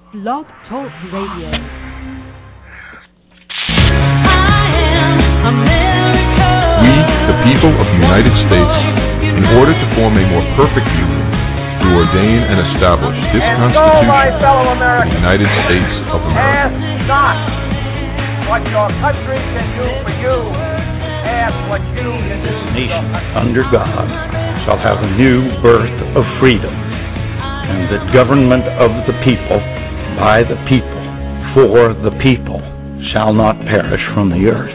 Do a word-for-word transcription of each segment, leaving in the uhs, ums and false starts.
Blog Talk Radio. We, the people of the United States, in order to form a more perfect union, do ordain and establish this and Constitution so, my fellow Americans, of the United States of America. Ask not what your country can do for you. Ask what you can do for nation your country. under God shall have a new birth of freedom, and the government of the people, by the people, for the people, shall not perish from the earth.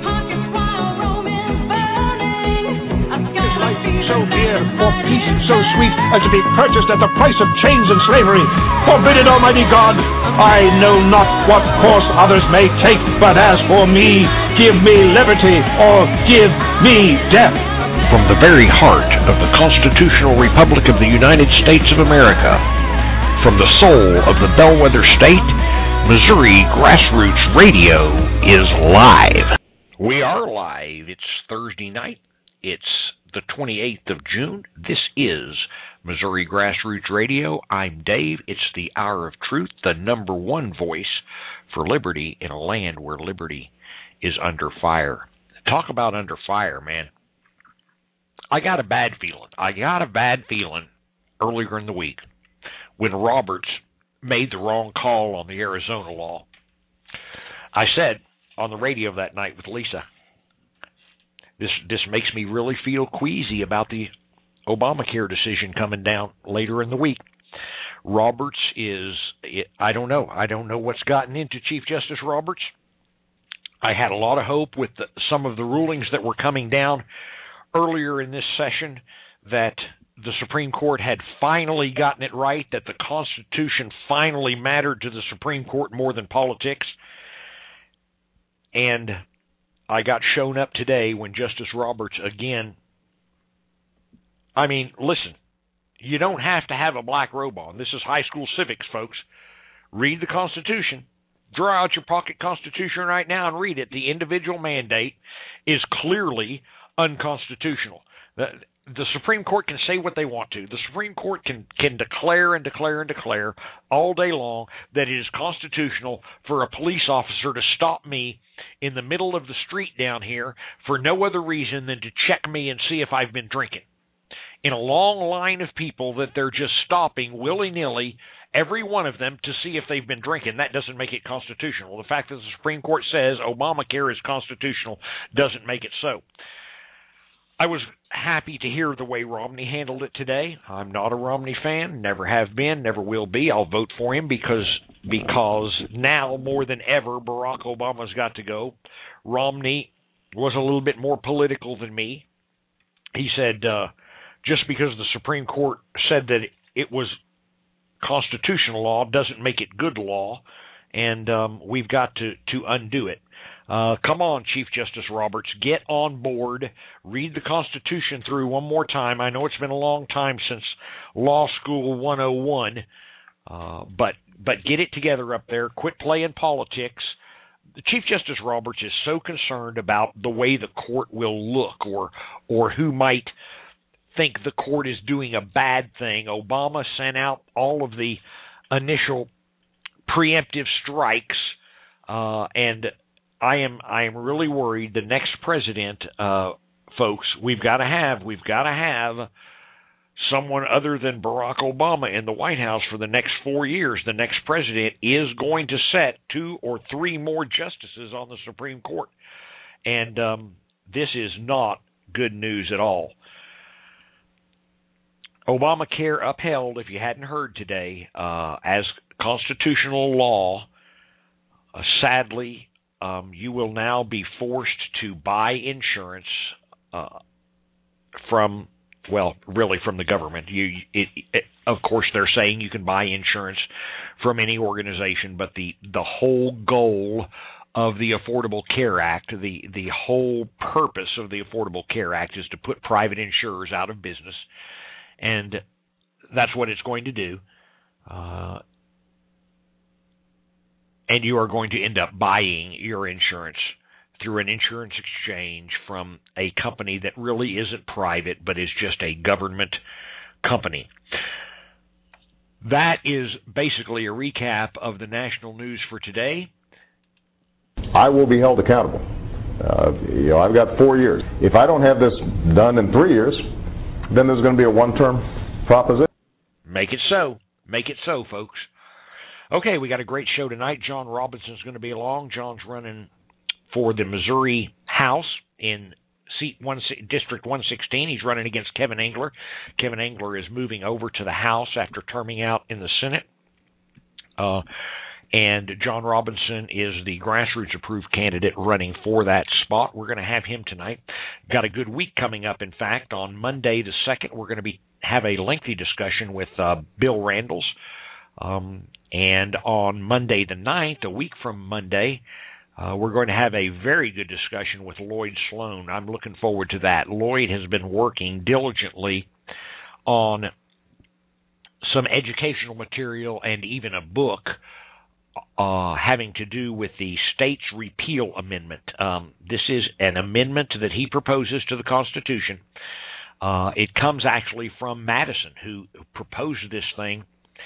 So dear, for peace so sweet as to be purchased at the price of chains and slavery. Forbid it, Almighty God. I know not what course others may take, but as for me, give me liberty or give me death. From the very heart of the constitutional republic of the United States of America, from the soul of the bellwether state, Missouri Grassroots Radio is live. We are live. It's Thursday night. It's the twenty-eighth of June. This is Missouri Grassroots Radio. I'm Dave. It's the hour of truth, the number one voice for liberty in a land where liberty is under fire. Talk about under fire, man. I got a bad feeling. I got a bad feeling earlier in the week when Roberts made the wrong call on the Arizona law. I said on the radio that night with Lisa, This this makes me really feel queasy about the Obamacare decision coming down later in the week. Roberts is, I don't know. I don't know what's gotten into Chief Justice Roberts. I had a lot of hope with the, some of the rulings that were coming down earlier in this session that the Supreme Court had finally gotten it right, that the Constitution finally mattered to the Supreme Court more than politics. And I got shown up today when Justice Roberts again, I mean, listen, you don't have to have a black robe on. This is high school civics, folks. Read the Constitution. Draw out your pocket Constitution right now and read it. The individual mandate is clearly unconstitutional. The, the Supreme Court can say what they want to. The Supreme Court can, can declare and declare and declare all day long that it is constitutional for a police officer to stop me in the middle of the street down here for no other reason than to check me and see if I've been drinking. In a long line of people that they're just stopping willy-nilly, every one of them, to see if they've been drinking. That doesn't make it constitutional. The fact that the Supreme Court says Obamacare is constitutional doesn't make it so. I was happy to hear the way Romney handled it today. I'm not a Romney fan, never have been, never will be. I'll vote for him because because now more than ever Barack Obama's got to go. Romney was a little bit more political than me. He said uh, just because the Supreme Court said that it was constitutional law doesn't make it good law, and um, we've got to, to undo it. Uh, come on, Chief Justice Roberts, get on board, read the Constitution through one more time. I know it's been a long time since Law School one oh one, uh, but but get it together up there. Quit playing politics. The Chief Justice Roberts is so concerned about the way the court will look or or who might think the court is doing a bad thing. Obama sent out all of the initial preemptive strikes, uh, and I am I am really worried the next president, uh, folks, we've got to have, we've got to have someone other than Barack Obama in the White House for the next four years. The next president is going to set two or three more justices on the Supreme Court. And um, this is not good news at all. Obamacare upheld, if you hadn't heard today, uh, as constitutional law. Uh, sadly, Um, you will now be forced to buy insurance uh, from, well, really from the government. You, it, it, of course, they're saying you can buy insurance from any organization, but the, the whole goal of the Affordable Care Act, the, the whole purpose of the Affordable Care Act is to put private insurers out of business, and that's what it's going to do. Uh, And you are going to end up buying your insurance through an insurance exchange from a company that really isn't private, but is just a government company. that is basically a recap of the national news for today. I will be held accountable. Uh, you know, I've got four years. If I don't have this done in three years, then there's going to be a one-term proposition. Make it so. Make it so, folks. Okay, we got a great show tonight. John Robinson's going to be along. John's running for the Missouri House in seat one, District one sixteen. He's running against Kevin Engler. Kevin Engler is moving over to the House after terming out in the Senate. Uh, and John Robinson is the grassroots-approved candidate running for that spot. We're going to have him tonight. Got a good week coming up, in fact. On Monday the second, we're going to be have a lengthy discussion with uh, Bill Randles. Um, and on Monday the ninth, a week from Monday, uh, we're going to have a very good discussion with Lloyd Sloan. I'm looking forward to that. Lloyd has been working diligently on some educational material and even a book uh, having to do with the state's repeal amendment. Um, this is an amendment that he proposes to the Constitution. Uh, it comes actually from Madison, who proposed this thing.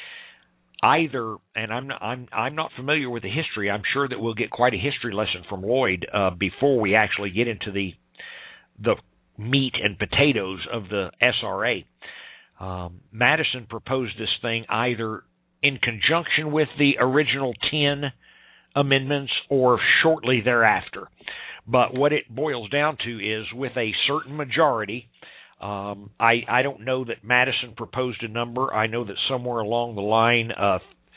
Either, and I'm not, I'm I'm not familiar with the history. I'm sure that we'll get quite a history lesson from Lloyd uh, before we actually get into the the meat and potatoes of the S R A. Um, Madison proposed this thing either in conjunction with the original ten amendments or shortly thereafter. But what it boils down to is with a certain majority. Um, I, I don't know that Madison proposed a number. I know that somewhere along the line, uh,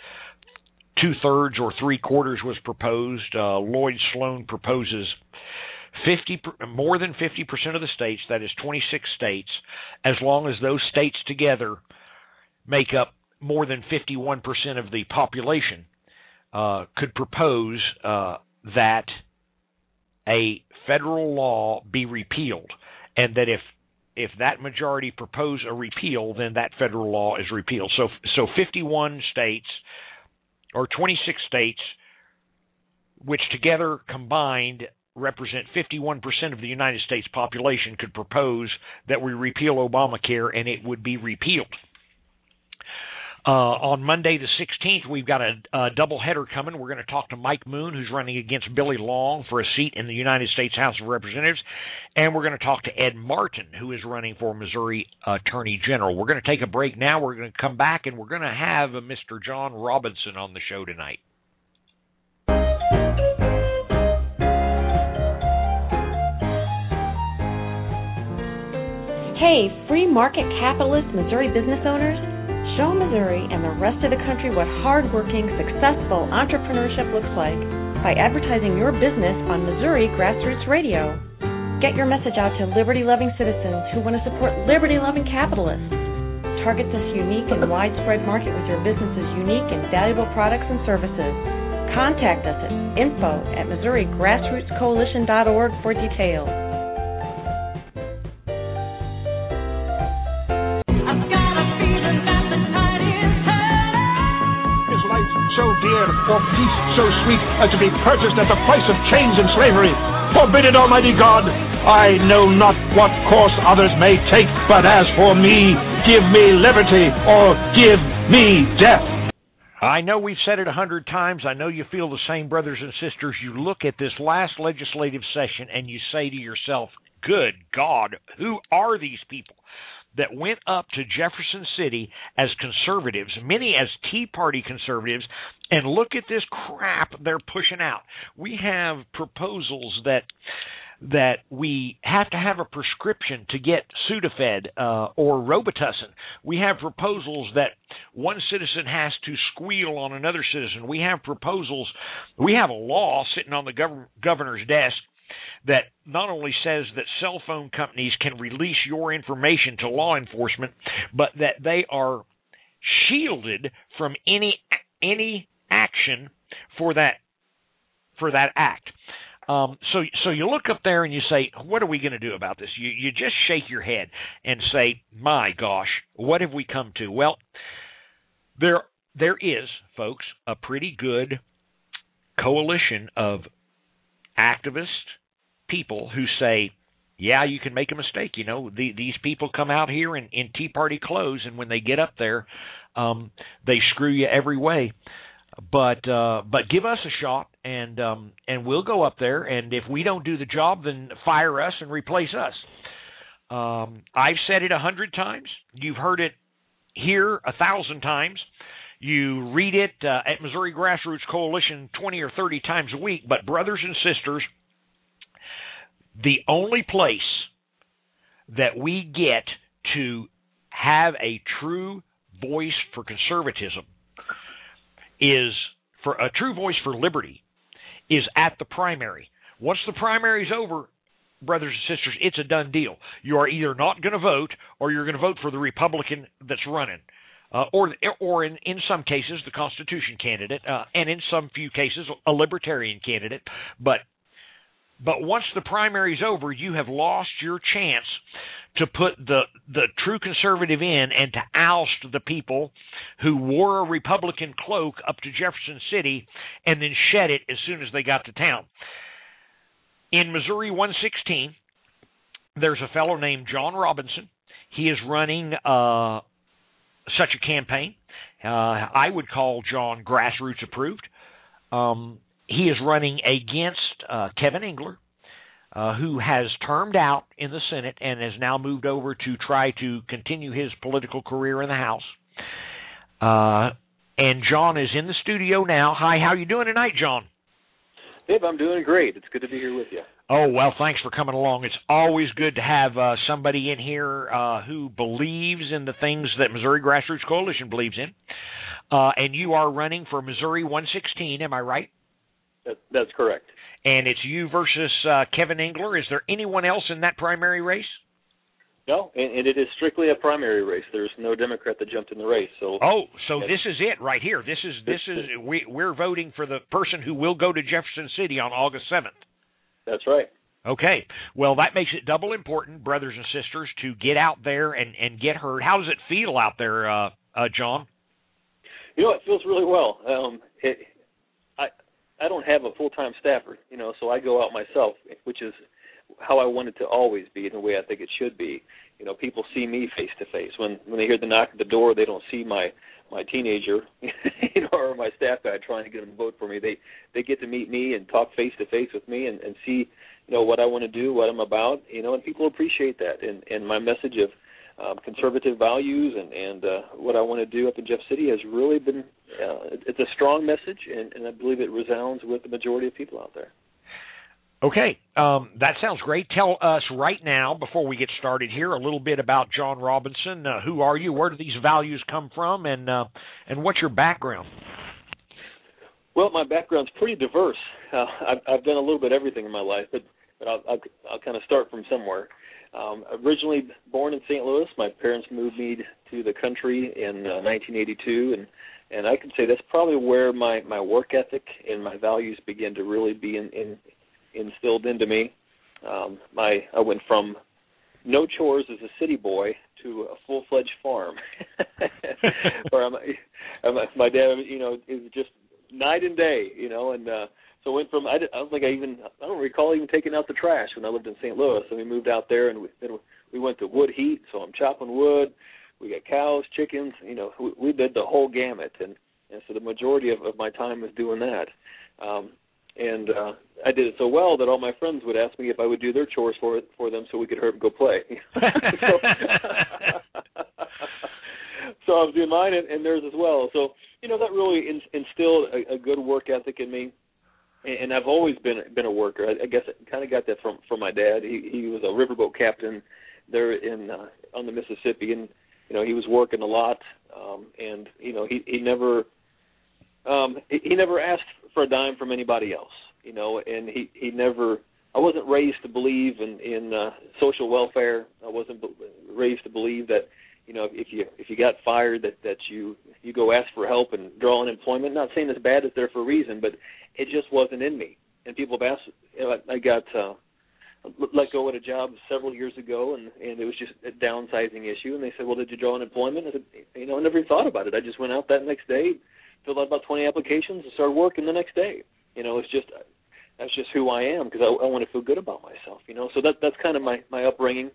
two-thirds or three-quarters was proposed. Uh, Lloyd Sloan proposes fifty, more than fifty percent of the states, that is twenty-six states, as long as those states together make up more than fifty-one percent of the population, uh, could propose uh, that a federal law be repealed, and that if If that majority propose a repeal, then that federal law is repealed. So, so fifty-one states or twenty-six states, which together combined represent fifty-one percent of the United States population, could propose that we repeal Obamacare, and it would be repealed. Uh, on Monday the sixteenth, we've got a, a doubleheader coming. We're going to talk to Mike Moon, who's running against Billy Long for a seat in the United States House of Representatives. And we're going to talk to Ed Martin, who is running for Missouri Attorney General. We're going to take a break now. We're going to come back, and we're going to have a Mister John Robinson on the show tonight. Hey, free market capitalist Missouri business owners. Show Missouri and the rest of the country what hardworking, successful entrepreneurship looks like by advertising your business on Missouri Grassroots Radio. Get your message out to liberty-loving citizens who want to support liberty-loving capitalists. Target this unique and widespread market with your business's unique and valuable products and services. Contact us at info at Missouri Grassroots Coalition dot org for details. So dear, for peace so sweet as to be purchased at the price of chains and slavery. Forbid it, Almighty God. I know not what course others may take, but as for me, give me liberty or give me death. I know we've said it a hundred times. I know you feel the same, brothers and sisters. You look at this last legislative session and you say to yourself, good God, who are these people that went up to Jefferson City as conservatives, many as Tea Party conservatives, and look at this crap they're pushing out. We have proposals that that we have to have a prescription to get Sudafed uh, or Robitussin. We have proposals that one citizen has to squeal on another citizen. We have proposals, we have a law sitting on the gov- governor's desk that not only says that cell phone companies can release your information to law enforcement, but that they are shielded from any any action for that for that act. Um, so so you look up there and you say, what are we going to do about this? You you just shake your head and say, my gosh, what have we come to? Well, there there is, folks, a pretty good coalition of activists, people who say yeah, you can make a mistake. You know, the, these people come out here in, in Tea Party clothes, and when they get up there, um, they screw you every way. But uh, but give us a shot, and um, and we'll go up there. And if we don't do the job, then fire us and replace us. Um, I've said it a hundred times. You've heard it here a thousand times. You read it uh, at Missouri Grassroots Coalition twenty or thirty times a week. But brothers and sisters, the only place that we get to have a true voice for conservatism is for a true voice for liberty is at the primary. Once the primary is over, brothers and sisters, it's a done deal. You are either not going to vote or you're going to vote for the Republican that's running. Uh, or or in, in some cases, the Constitution candidate, uh, and in some few cases, a libertarian candidate. But but once the primary is over, you have lost your chance to put the, the true conservative in and to oust the people who wore a Republican cloak up to Jefferson City and then shed it as soon as they got to town. In Missouri one sixteen, there's a fellow named John Robinson. He is running uh, such a campaign. Uh, I would call John grassroots approved. Um, he is running against uh, Kevin Engler, uh, who has termed out in the Senate and has now moved over to try to continue his political career in the House. Uh, and John is in the studio now. Hi, how are you doing tonight, John? Dave, I'm doing great. It's good to be here with you. Oh, well, thanks for coming along. It's always good to have uh, somebody in here uh, who believes in the things that Missouri Grassroots Coalition believes in. Uh, and you are running for Missouri one sixteen, am I right? That, that's correct. And it's you versus uh, Kevin Engler. Is there anyone else in that primary race? No, and, and it is strictly a primary race. There's no Democrat that jumped in the race. So oh, so this is it right here. This is this is we we're voting for the person who will go to Jefferson City on August seventh. That's right. Okay. Well, that makes it double important, brothers and sisters, to get out there and, and get heard. How does it feel out there, uh, uh, John? You know, it feels really well. Um, it, I I don't have a full-time staffer, you know, so I go out myself, which is how I want it to always be and the way I think it should be. You know, people see me face to face. When when they hear the knock at the door, they don't see my my teenager, you know, or my staff guy trying to get them to vote for me. They they get to meet me and talk face to face with me and, and see, you know, what I want to do, what I'm about, you know, and people appreciate that. And and my message of um, conservative values and and uh, what I want to do up in Jeff City has really been uh, it's a strong message, and, and I believe it resounds with the majority of people out there. Okay, um, that sounds great. Tell us right now, before we get started here, a little bit about John Robinson. Uh, who are you? Where do these values come from? And uh, and what's your background? Well, my background's pretty diverse. Uh, I've, I've done a little bit of everything in my life, but, but I'll, I'll, I'll kind of start from somewhere. Um, originally born in Saint Louis, my parents moved me to the country in uh, nineteen eighty-two, and, and I can say that's probably where my, my work ethic and my values began to really be in, in instilled into me. Um, my I went from no chores as a city boy to a full-fledged farm. Where I'm, I'm, my dad, you know, is just night and day, you know, and uh, so I went from I, did, I don't think I even I don't recall even taking out the trash when I lived in Saint Louis. And we moved out there, and we, then we went to wood heat. So I'm chopping wood. We got cows, chickens, you know, we, we did the whole gamut, and, and so the majority of, of my time was doing that. Um, And uh, I did it so well that all my friends would ask me if I would do their chores for for them so we could hurt and go play. so, so I was doing mine and, and theirs as well. So, you know, that really in, instilled a, a good work ethic in me. And, and I've always been been a worker. I, I guess I kind of got that from, from my dad. He, he was a riverboat captain there in uh, on the Mississippi, and, you know, he was working a lot. Um, and, you know, he, he never um, he, he never asked for a dime from anybody else, you know, and he, he never, I wasn't raised to believe in, in uh, social welfare. I wasn't be- raised to believe that, you know, if you if you got fired that, that you, you go ask for help and draw unemployment. Not saying it's bad, it's there for a reason, but it just wasn't in me. And people have asked, you know, I, I got uh, let go at a job several years ago, and, and it was just a downsizing issue, and they said, well, did you draw unemployment? I said, you know, I never even thought about it. I just went out that next day, filled out about twenty applications, and started working the next day. You know, it's just that's just who I am because I, I want to feel good about myself, you know. So that that's kind of my my upbringing.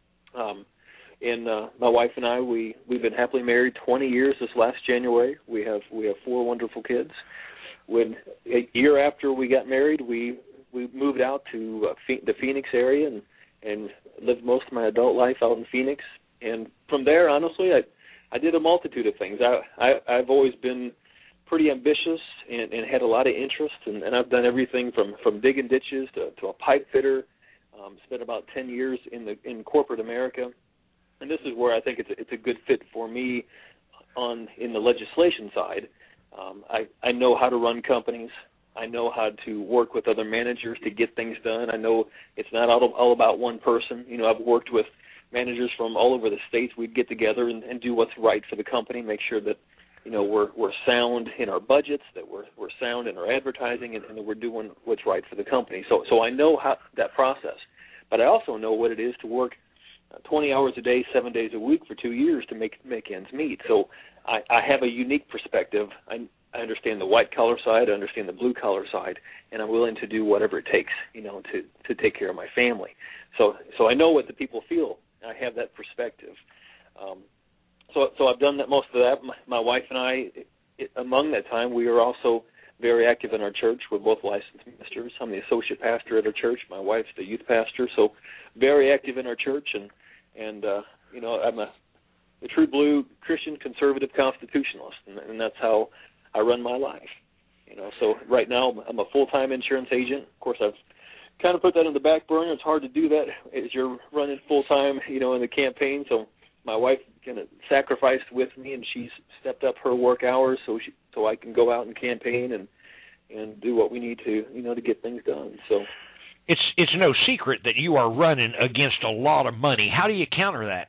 Um, and uh, my wife and I, we we've been happily married twenty years. This last January, we have we have four wonderful kids. When a year after we got married, we we moved out to uh, Phe- the Phoenix area and and lived most of my adult life out in Phoenix. And from there, honestly, I I did a multitude of things. I, I I've always been pretty ambitious and, and had a lot of interest, and, and I've done everything from, from digging ditches to, to a pipe fitter. Um, spent about ten years in the in corporate America, and this is where I think it's a, it's a good fit for me on in the legislation side. Um, I I know how to run companies. I know how to work with other managers to get things done. I know it's not all, all about one person. You know, I've worked with managers from all over the states. We'd get together and, and do what's right for the company, make sure that, you know, we're we're sound in our budgets, that we're we're sound in our advertising, and, and that we're doing what's right for the company. So so I know how that process, but I also know what it is to work twenty hours a day, seven days a week for two years to make make ends meet. So I, I have a unique perspective. I, I understand the white collar side, I understand the blue collar side, and I'm willing to do whatever it takes, you know, to to take care of my family. So so I know what the people feel. I have that perspective. Um, So, so I've done that most of that. My, my wife and I, it, among that time, we are also very active in our church. We're both licensed ministers. I'm the associate pastor at our church. My wife's the youth pastor. So, very active in our church, and and uh, you know, I'm a, a true blue Christian conservative constitutionalist, and, and that's how I run my life. You know, so right now I'm a full-time insurance agent. Of course, I've kind of put that on the back burner. It's hard to do that as you're running full-time, you know, in the campaign. So my wife kind of sacrificed with me, and she's stepped up her work hours so she, so I can go out and campaign and and do what we need to, you know, to get things done. So it's it's no secret that you are running against a lot of money. How do you counter that?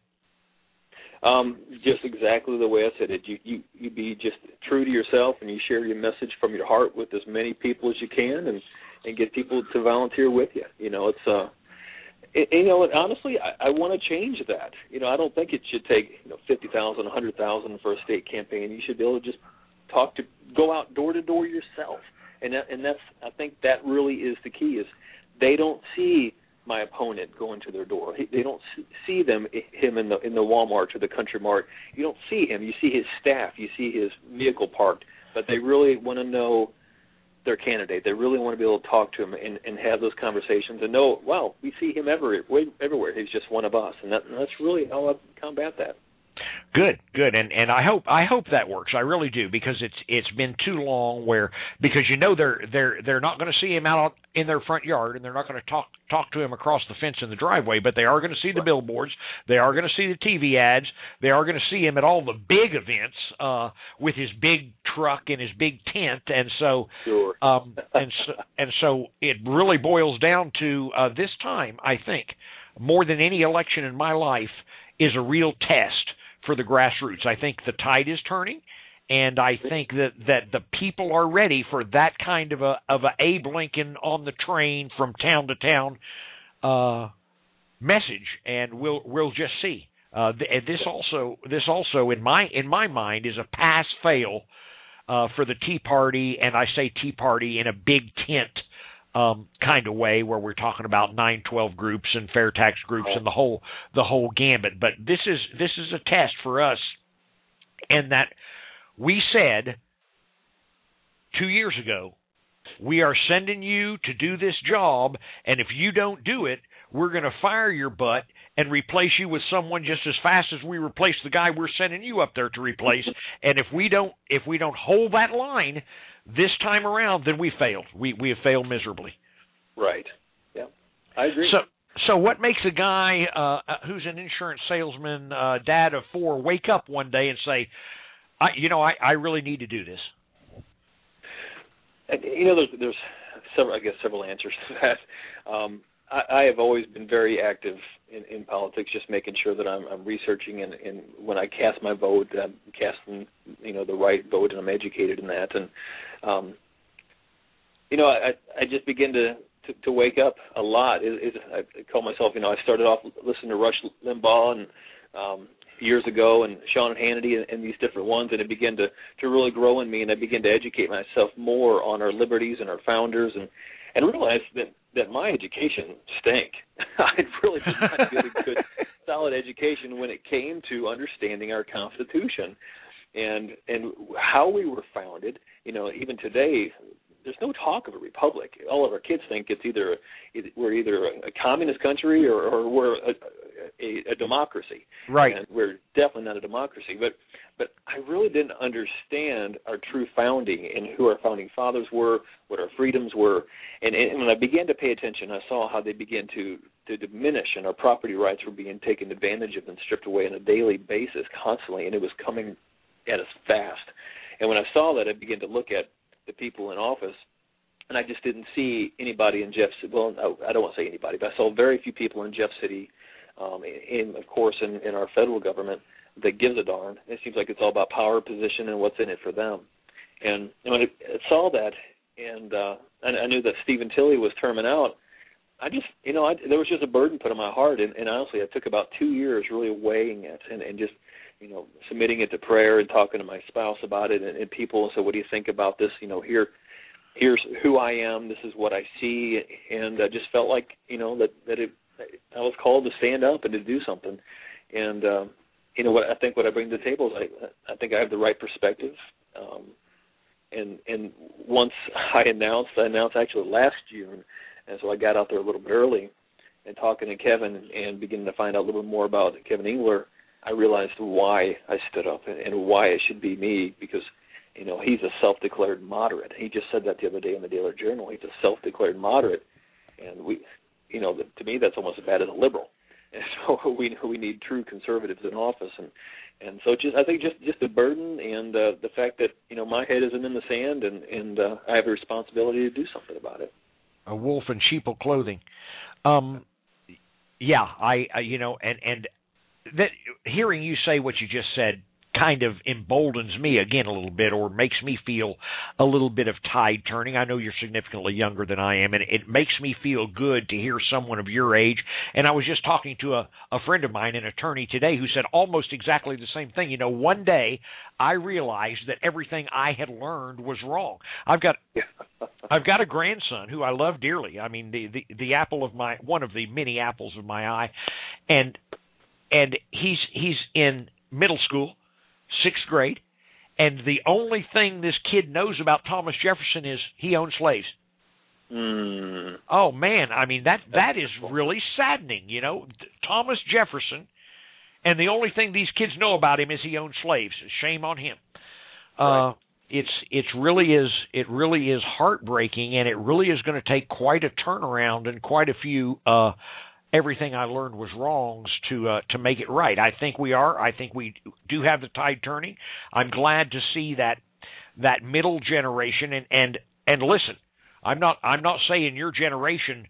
Um, just exactly the way I said it. You you you be just true to yourself, and you share your message from your heart with as many people as you can, and and get people to volunteer with you. You know, it's uh. You know, honestly, I, I want to change that. You know, I don't think it should take, you know, fifty thousand, a hundred thousand for a state campaign. You should be able to just talk to, go out door to door yourself, and that, and that's, I think that really is the key. Is they don't see my opponent going to their door. They don't see them him in the in the Walmart or the Country Mart. You don't see him. You see his staff. You see his vehicle parked. But they really want to know their candidate. They really want to be able to talk to him and, and have those conversations and know, wow, we see him everywhere. Everywhere. He's just one of us, and, that, and that's really how I combat that. Good, good, and and I hope I hope that works. I really do, because it's it's been too long where, because you know they're they're they're not going to see him out in their front yard, and they're not going to talk talk to him across the fence in the driveway, but they are going to see the right. billboards, they are going to see the T V ads, they are going to see him at all the big events uh, with his big truck and his big tent, and so sure. um, and so and so it really boils down to uh, this time. I think more than any election in my life is a real test for the grassroots. I think the tide is turning, and I think that, that the people are ready for that kind of a of a Abe Lincoln on the train from town to town uh, message, and we'll we'll just see. Uh, th- this also this also in my in my mind is a pass fail uh, for the Tea Party, and I say Tea Party in a big tent Um, kind of way, where we're talking about nine twelve groups and fair tax groups and the whole the whole gambit. But this is this is a test for us, in that we said two years ago, we are sending you to do this job, and if you don't do it, we're going to fire your butt and replace you with someone just as fast as we replace the guy we're sending you up there to replace. And if we don't if we don't hold that line this time around, then we failed. We we have failed miserably. Right. Yeah, I agree. So so what makes a guy uh, who's an insurance salesman, uh, dad of four, wake up one day and say, I, you know, I, I really need to do this? And, you know, there's there's several, I guess, several answers to that. Um, I, I have always been very active in, in politics, just making sure that I'm, I'm researching, and, and when I cast my vote, I'm casting, you know, the right vote, and I'm educated in that. And um, you know, I, I just begin to, to, to wake up a lot. It, it, I call myself, you know, I started off listening to Rush Limbaugh and um, years ago, and Sean Hannity, and, and these different ones, and it began to, to really grow in me, and I began to educate myself more on our liberties and our founders, and and realized that, that my education stank. I really did not get a good, solid education when it came to understanding our Constitution and and how we were founded. You know, even today, there's no talk of a republic. All of our kids think it's either we're either a communist country or, or we're a, a, a democracy. Right. And we're definitely not a democracy. But but I really didn't understand our true founding and who our founding fathers were, what our freedoms were. And, and when I began to pay attention, I saw how they began to, to diminish and our property rights were being taken advantage of and stripped away on a daily basis constantly, and it was coming at us fast. And when I saw that, I began to look at the people in office, and I just didn't see anybody in Jeff City. Well, no, I don't want to say anybody, but I saw very few people in Jeff City, um, and of course in, in our federal government that gives a darn. It seems like it's all about power, position, and what's in it for them. And, and when I saw that, and uh, I, I knew that Stephen Tilley was terming out, I just, you know, I, there was just a burden put on my heart, and, and honestly, I took about two years really weighing it and, and just, you know, submitting it to prayer and talking to my spouse about it and, and people. And so, what do you think about this? You know, here, here's who I am. This is what I see, and I just felt like, you know, that that it, I was called to stand up and to do something. And um, you know, what I think what I bring to the table is I I think I have the right perspective. Um, and and once I announced, I announced actually last June, and so I got out there a little bit early and talking to Kevin and, and beginning to find out a little bit more about Kevin Engler. I realized why I stood up and, and why it should be me, because, you know, he's a self-declared moderate. He just said that the other day in the Daily Journal. He's a self-declared moderate, and we, you know, to me that's almost as bad as a liberal. And so we we need true conservatives in office, and and so just I think just just the burden and uh, the fact that, you know, my head isn't in the sand, and and uh, I have a responsibility to do something about it. A wolf in sheeple clothing. Um, yeah, I, I you know, and and. That hearing you say what you just said kind of emboldens me again a little bit, or makes me feel a little bit of tide turning. I know you're significantly younger than I am, and it makes me feel good to hear someone of your age. And I was just talking to a, a friend of mine, an attorney today, who said almost exactly the same thing. You know, one day I realized that everything I had learned was wrong. I've got I've got a grandson who I love dearly. I mean, the, the, the apple of my one of the many apples of my eye, and And he's he's in middle school, sixth grade, and the only thing this kid knows about Thomas Jefferson is he owned slaves. Mm. Oh man, I mean that that is really saddening, you know. Thomas Jefferson, and the only thing these kids know about him is he owned slaves. Shame on him. Right. Uh, it's it's really is it really is heartbreaking, and it really is going to take quite a turnaround and quite a few. Uh, Everything I learned was wrongs to uh, to make it right. I think we are. I think we do have the tide turning. I'm glad to see that that middle generation. And, and and listen, I'm not I'm not saying your generation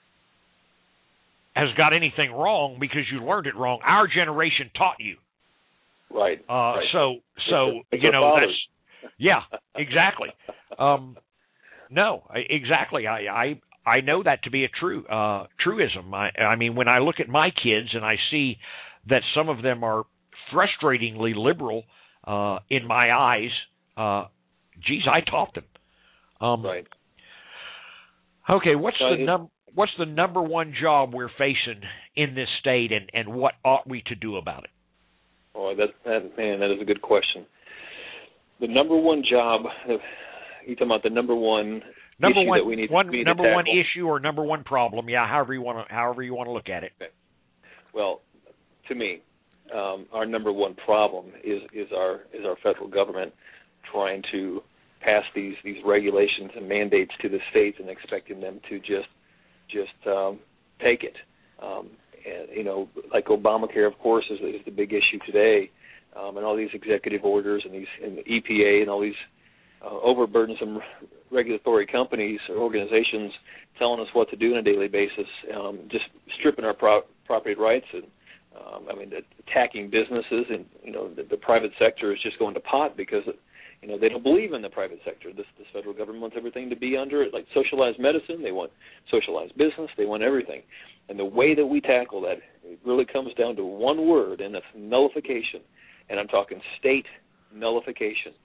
has got anything wrong because you learned it wrong. Our generation taught you. Right. Uh, right. So so it's a, it's you know that's yeah exactly. Um, no, exactly. I. I I know that to be a true uh, truism. I, I mean, when I look at my kids and I see that some of them are frustratingly liberal uh, in my eyes, uh, geez, I taught them. Um, right. Okay, what's so the num what's the number one job we're facing in this state, and, and what ought we to do about it? Oh, that, that man, that is a good question. The number one job, you talking about the number one. Number issue one, that we need, one we need number to one issue or number one problem, yeah. However you want to, however you want to look at it. Okay. Well, to me, um, our number one problem is is our is our federal government trying to pass these these regulations and mandates to the states and expecting them to just just um, take it. Um, and you know, like Obamacare, of course, is, is the big issue today, um, and all these executive orders and these and the E P A and all these uh, overburdensome regulatory companies or organizations telling us what to do on a daily basis, um, just stripping our pro- property rights and um, I mean attacking businesses, and you know the, the private sector is just going to pot because you know they don't believe in the private sector. This this federal government wants everything to be under it, like socialized medicine. They want socialized business. They want everything, and the way that we tackle that it really comes down to one word, and that's nullification. And I'm talking state nullification.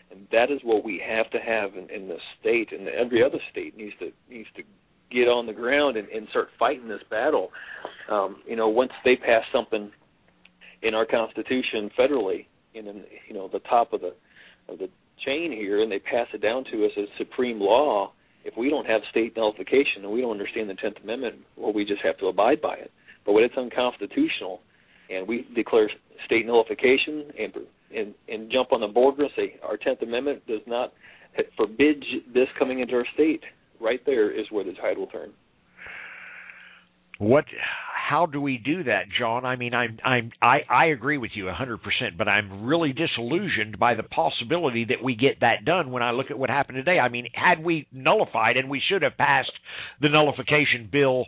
And that is what we have to have in, in this state, and every other state needs to needs to get on the ground and, and start fighting this battle. Um, you know, once they pass something in our Constitution federally, in you know the top of the of the chain here, and they pass it down to us as supreme law, if we don't have state nullification and we don't understand the tenth Amendment, well, we just have to abide by it. But when it's unconstitutional and we declare state nullification and and, and jump on the border and say our tenth Amendment does not forbid this coming into our state, right there is where the tide will turn. What? How do we do that, John? I mean, I'm, I'm, I, I agree with you one hundred percent, but I'm really disillusioned by the possibility that we get that done when I look at what happened today. I mean, had we nullified, and we should have passed the nullification bill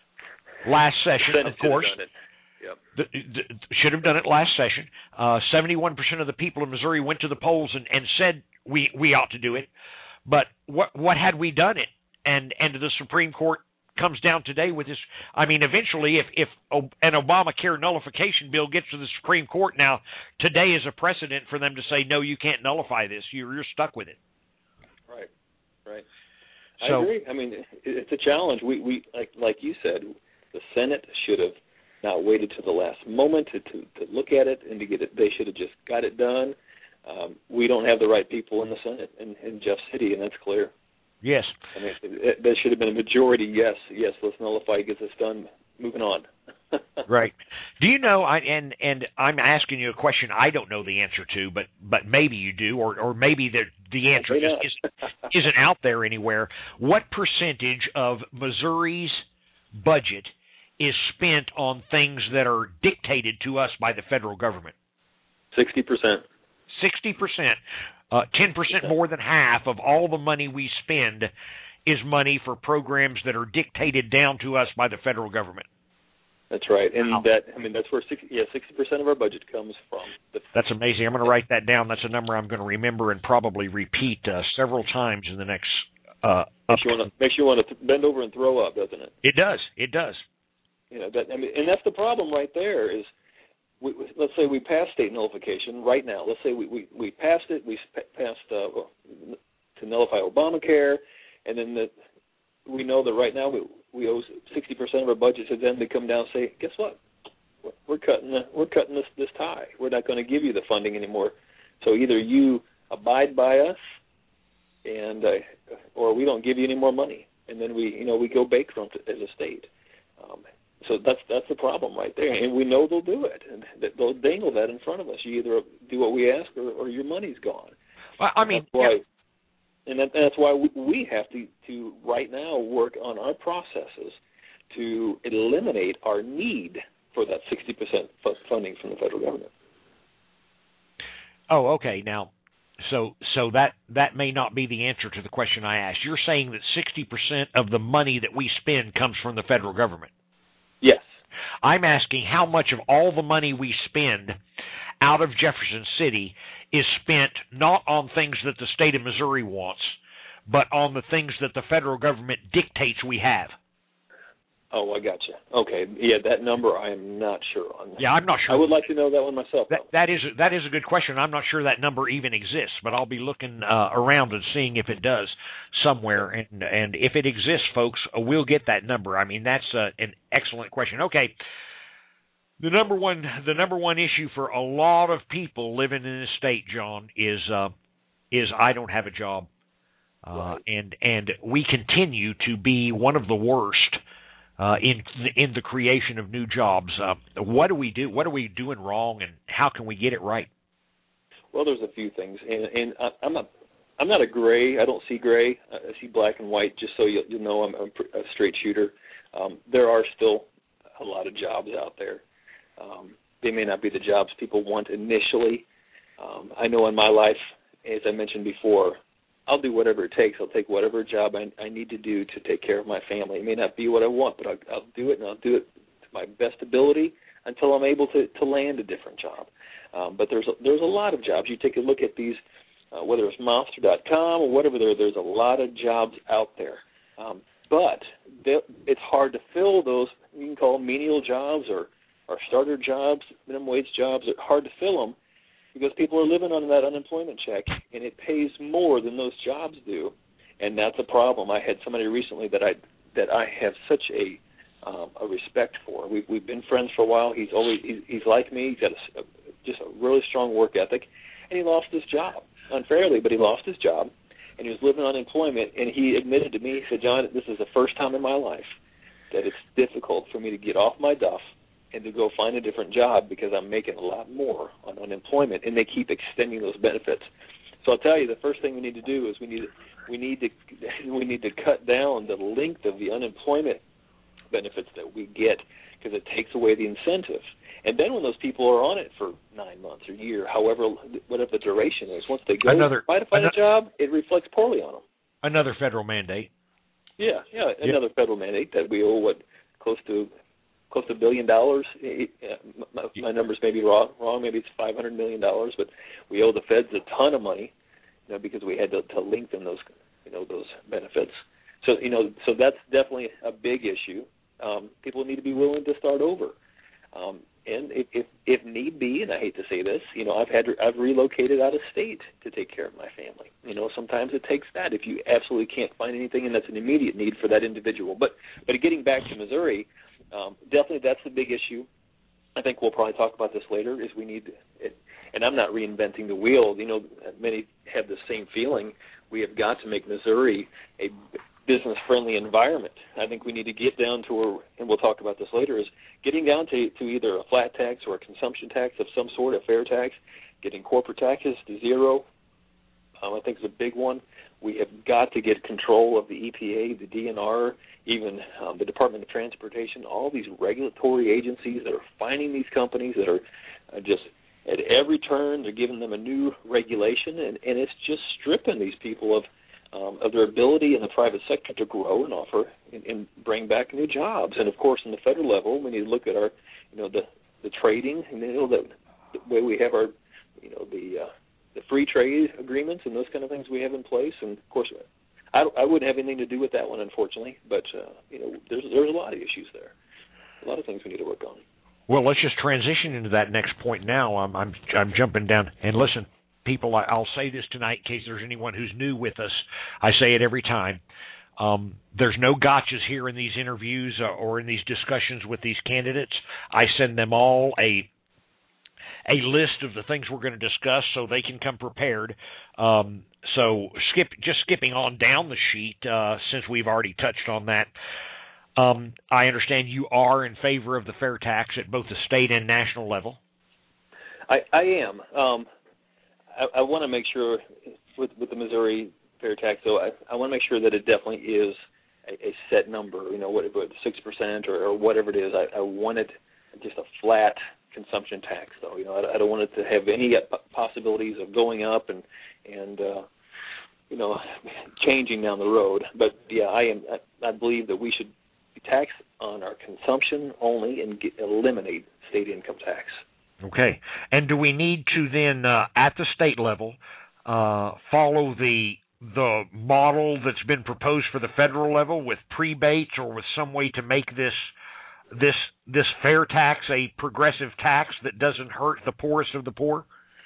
last session, of course. Yep. The, the, should have done it last session. Uh, seventy-one percent of the people in Missouri went to the polls and, and said we, we ought to do it. But what what had we done it? And and the Supreme Court comes down today with this. I mean, eventually, if if an Obamacare nullification bill gets to the Supreme Court now, today is a precedent for them to say, no, you can't nullify this. You're, you're stuck with it. Right, right. So, I agree. I mean, it's a challenge. We, we like like you said, the Senate should have not waited to the last moment to, to, to look at it and to get it. They should have just got it done. Um, we don't have the right people in the Senate in, in Jeff City, and that's clear. Yes. I mean, it, it, there should have been a majority. Yes, yes. Let's nullify. Get this done. Moving on. Right. Do you know? I and and I'm asking you a question I don't know the answer to, but but maybe you do, or or maybe the the answer just isn't, isn't out there anywhere. What percentage of Missouri's budget is spent on things that are dictated to us by the federal government? Sixty percent. Sixty percent. Uh, ten percent more than half of all the money we spend is money for programs that are dictated down to us by the federal government. That's right, and wow. that I mean that's where sixty, yeah sixty percent of our budget comes from. The, That's amazing. I'm going to write that down. That's a number I'm going to remember and probably repeat uh, several times in the next. Uh, makes you want to makes you want to bend over and throw up, doesn't it? It does. It does. You know that I mean, and that's the problem right there. Is we, let's say we pass state nullification right now. Let's say we we, we passed it. We passed uh, to nullify Obamacare, and then the, we know that right now we we owe sixty percent of our budget to them. They come down and say, guess what? We're cutting the, we're cutting this this tie. We're not going to give you the funding anymore. So either you abide by us, and uh, or we don't give you any more money, and then we you know we go bankrupt as a state. Um, so that's that's the problem right there, and we know they'll do it, and they'll dangle that in front of us. You either do what we ask, or, or your money's gone. Well, I mean, that's why, yeah. and that, that's why we, we have to to right now work on our processes to eliminate our need for that sixty percent funding from the federal government. Oh, okay. Now, so so that that may not be the answer to the question I asked. You're saying that sixty percent of the money that we spend comes from the federal government. Yes. I'm asking how much of all the money we spend out of Jefferson City is spent not on things that the state of Missouri wants, but on the things that the federal government dictates we have. Oh, I gotcha. Okay, yeah, that number I am not sure on. Yeah, I'm not sure. I would like to know that one myself. That, that is that is a good question. I'm not sure that number even exists, but I'll be looking uh, around and seeing if it does somewhere. And and if it exists, folks, we'll get that number. I mean, that's uh, an excellent question. Okay, the number one the number one issue for a lot of people living in this state, John, is uh, is I don't have a job, uh, right. and and we continue to be one of the worst. Uh, in in the creation of new jobs, uh, what do we do? What are we doing wrong, and how can we get it right? Well, there's a few things, and, and I, I'm not I'm not a gray. I don't see gray. I see black and white. Just so you you know, I'm a, a straight shooter. Um, there are still a lot of jobs out there. Um, they may not be the jobs people want initially. Um, I know in my life, as I mentioned before, I'll do whatever it takes. I'll take whatever job I, I need to do to take care of my family. It may not be what I want, but I'll, I'll do it, and I'll do it to my best ability until I'm able to, to land a different job. Um, but there's a, there's a lot of jobs. You take a look at these, uh, whether it's monster dot com or whatever, there, there's a lot of jobs out there. Um, but it's hard to fill those, you can call them menial jobs or, or starter jobs, minimum wage jobs. It's hard to fill them because people are living on that unemployment check, and it pays more than those jobs do, and that's a problem. I had somebody recently that I that I have such a um, a respect for. We've we've been friends for a while. He's always he's, he's like me. He's got a, a, just a really strong work ethic, and he lost his job unfairly, but he lost his job, and he was living on unemployment. And he admitted to me, he said, "John, this is the first time in my life that it's difficult for me to get off my duff and to go find a different job because I'm making a lot more on unemployment, and they keep extending those benefits." So I'll tell you, the first thing we need to do is we need we need to we need to cut down the length of the unemployment benefits that we get, because it takes away the incentive. And then when those people are on it for nine months or a year, however, whatever the duration is, once they go another, try to find another, a job, it reflects poorly on them. Another federal mandate. Yeah, yeah, another yep. federal mandate that we owe what close to close to a billion dollars. My, my numbers may be wrong. Wrong, maybe it's five hundred million dollars, but we owe the feds a ton of money, you know, because we had to, to lengthen those, you know, those benefits. So you know, so that's definitely a big issue. Um, people need to be willing to start over, um, and if, if if need be, and I hate to say this, you know, I've had I've relocated out of state to take care of my family. You know, sometimes it takes that if you absolutely can't find anything, and that's an immediate need for that individual. But but getting back to Missouri, um, definitely that's the big issue. I think we'll probably talk about this later. Is we need, it, and I'm not reinventing the wheel. You know, many have the same feeling. We have got to make Missouri a business-friendly environment. I think we need to get down to, where, and we'll talk about this later, is getting down to, to either a flat tax or a consumption tax of some sort, a fair tax, getting corporate taxes to zero. Um, I think is a big one. We have got to get control of the E P A, the D N R, even um, the Department of Transportation, all these regulatory agencies that are finding these companies that are uh, just at every turn, they're giving them a new regulation, and, and it's just stripping these people of Um, of their ability in the private sector to grow and offer and, and bring back new jobs. And of course, in the federal level, we need to look at our, you know, the the trading, and you know, the, the way we have our, you know, the uh, the free trade agreements and those kind of things we have in place. And of course, I, I wouldn't have anything to do with that one, unfortunately. But uh, you know, there's there's a lot of issues there, a lot of things we need to work on. Well, let's just transition into that next point now. I'm I'm, I'm jumping down and listen. People, I'll say this tonight in case there's anyone who's new with us. I say it every time. Um, there's no gotchas here in these interviews uh, or in these discussions with these candidates. I send them all a a list of the things we're going to discuss so they can come prepared. Um, so skip just skipping on down the sheet, uh, since we've already touched on that. Um, I understand you are in favor of the fair tax at both the state and national level. I, I am. Um, I, I want to make sure with, with the Missouri fair tax, though, I, I want to make sure that it definitely is a, a set number, you know, what six percent or, or whatever it is. I, I want it just a flat consumption tax, though. You know, I, I don't want it to have any possibilities of going up and, and uh, you know, changing down the road. But, yeah, I am. I, I believe that we should tax on our consumption only and get, eliminate state income tax. Okay. And do we need to then, uh, at the state level, uh, follow the the model that's been proposed for the federal level with prebates, or with some way to make this this this fair tax a progressive tax that doesn't hurt the poorest of the poor?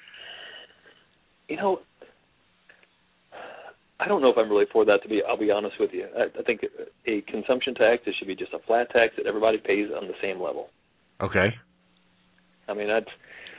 You know, I don't know if I'm really for that, to be, I'll be honest with you. I, I think a consumption tax, it should be just a flat tax that everybody pays on the same level. Okay. I mean, I'd,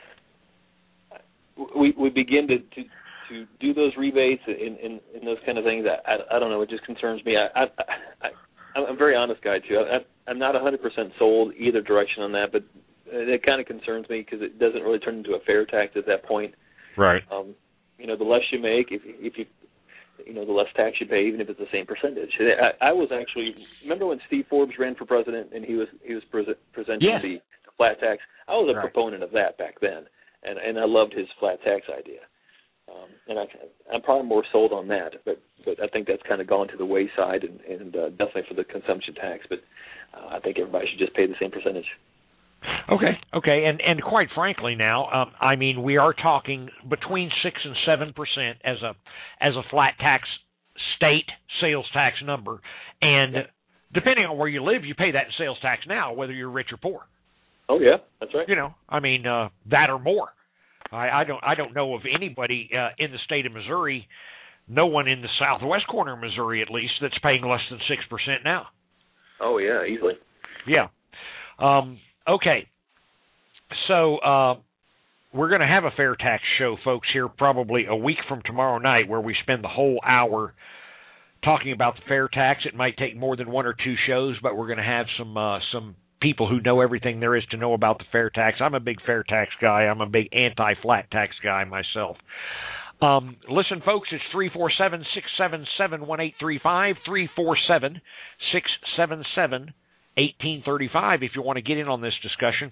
we we begin to, to, to do those rebates and, and, and those kind of things. I, I, I don't know. It just concerns me. I, I, I, I'm a very honest guy, too. I, I'm not one hundred percent sold either direction on that, but it kind of concerns me because it doesn't really turn into a fair tax at that point. Right. Um, you know, the less you make, if, if you, you know, the less tax you pay, even if it's the same percentage. I, I was actually, remember when Steve Forbes ran for president and he was he was pre- presenting yes. the flat tax? I was a right. proponent of that back then, and and I loved his flat tax idea. Um, and I, I'm probably more sold on that, but but I think that's kind of gone to the wayside, and, and uh, definitely for the consumption tax. But uh, I think everybody should just pay the same percentage. Okay, okay, and and quite frankly, now, um, I mean, we are talking between six and seven percent as a as a flat tax state sales tax number, and yeah. depending on where you live, you pay that in sales tax now, whether you're rich or poor. Oh yeah, that's right. You know, I mean, uh, that or more. I, I don't I don't know of anybody uh, in the state of Missouri, no one in the southwest corner of Missouri at least, that's paying less than six percent now. Oh yeah, easily. Yeah. Um, okay. So uh, we're going to have a fair tax show, folks, here probably a week from tomorrow night, where we spend the whole hour talking about the fair tax. It might take more than one or two shows, but we're going to have some uh, some people who know everything there is to know about the fair tax. I'm a big fair tax guy. I'm a big anti-flat tax guy myself. Um, listen, folks, it's three four seven, six seven seven, one eight three five, three four seven, six seven seven, one eight three five if you want to get in on this discussion.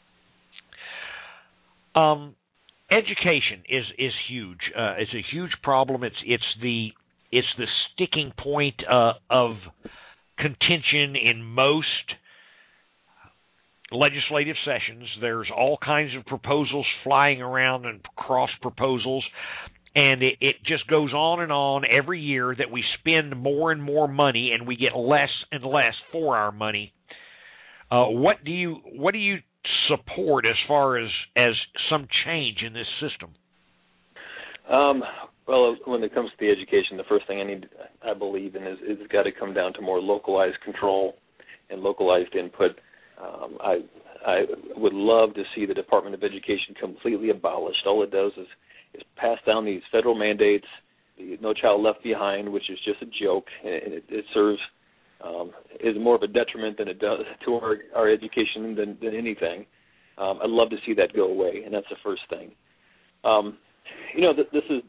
Um, education is is huge. Uh, it's a huge problem. It's it's the it's the sticking point uh, of contention in most legislative sessions. There's all kinds of proposals flying around and cross proposals, and it, it just goes on and on every year that we spend more and more money and we get less and less for our money. Uh, what do you what do you support as far as as some change in this system? Um, well, when it comes to the education, the first thing I need, I believe in, is it's got to come down to more localized control and localized input. Um, I I would love to see the Department of Education completely abolished. All it does is, is pass down these federal mandates, the No Child Left Behind, which is just a joke, and it, it serves um, is more of a detriment than it does to our, our education than, than anything. Um, I'd love to see that go away, and that's the first thing. Um, you know, th- this is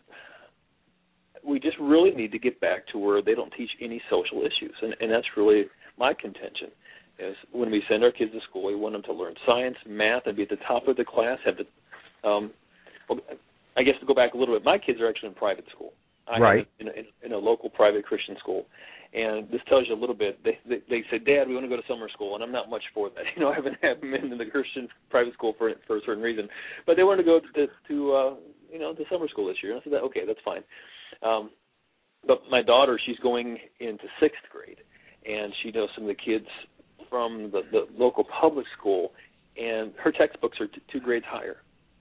we just really need to get back to where they don't teach any social issues, and, and that's really my contention. Is when we send our kids to school, we want them to learn science, math, and be at the top of the class. Have the, um, well, I guess to go back a little bit, my kids are actually in private school. I right. In a, in a local private Christian school, and this tells you a little bit. They they, they say, Dad, we want to go to summer school, and I'm not much for that. You know, I haven't had them in the Christian private school for for a certain reason, but they want to go to to uh, you know to summer school this year. And I said, okay, that's fine. Um, but my daughter, she's going into sixth grade, and she knows some of the kids from the, the local public school, and her textbooks are t- two grades higher.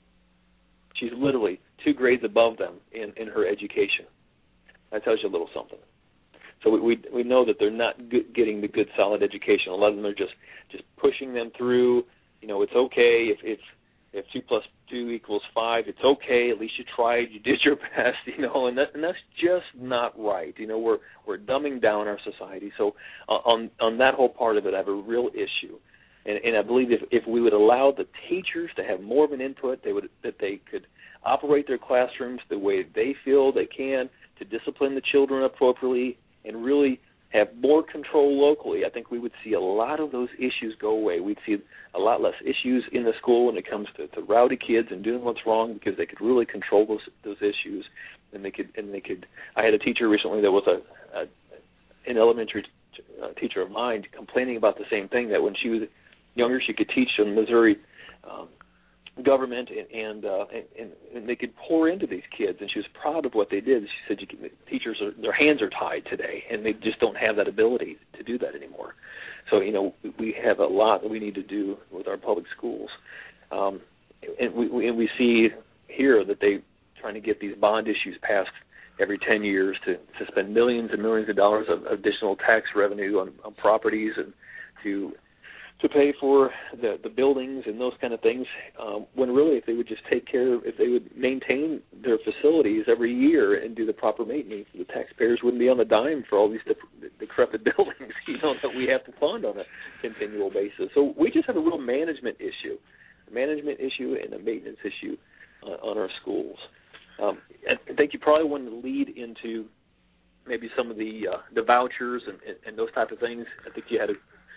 She's literally two grades above them in, in her education. That tells you a little something. So we we, we know that they're not good, getting the good, solid education. A lot of them are just, just pushing them through. You know, it's okay if if if two plus two equals five. It's okay. At least you tried. You did your best. You know, and that and that's just not right. You know, we're we're dumbing down our society. So uh, on on that whole part of it, I have a real issue. And, and I believe if, if we would allow the teachers to have more of an input, they would that they could operate their classrooms the way they feel they can to discipline the children appropriately and really have more control locally. I think we would see a lot of those issues go away. We'd see a lot less issues in the school when it comes to, to rowdy kids and doing what's wrong, because they could really control those those issues. And they could and they could. I had a teacher recently that was a, a an elementary t- uh, teacher of mine complaining about the same thing, that when she was younger, she could teach in Missouri um, government, and and, uh, and and they could pour into these kids, and she was proud of what they did. She said, you can, teachers are, their hands are tied today, and they just don't have that ability to do that anymore. So, you know, we have a lot that we need to do with our public schools. Um, and we, we and we see here that they trying to get these bond issues passed every ten years to, to spend millions and millions of dollars of additional tax revenue on, on properties, and to to pay for the, the buildings and those kind of things, um, when really if they would just take care, if they would maintain their facilities every year and do the proper maintenance, the taxpayers wouldn't be on the dime for all these decrepit buildings, you know, that we have to fund on a continual basis. So we just have a real management issue, a management issue and a maintenance issue uh, on our schools. Um, I think you probably want to lead into maybe some of the uh, the vouchers and, and, and those type of things. I think you had a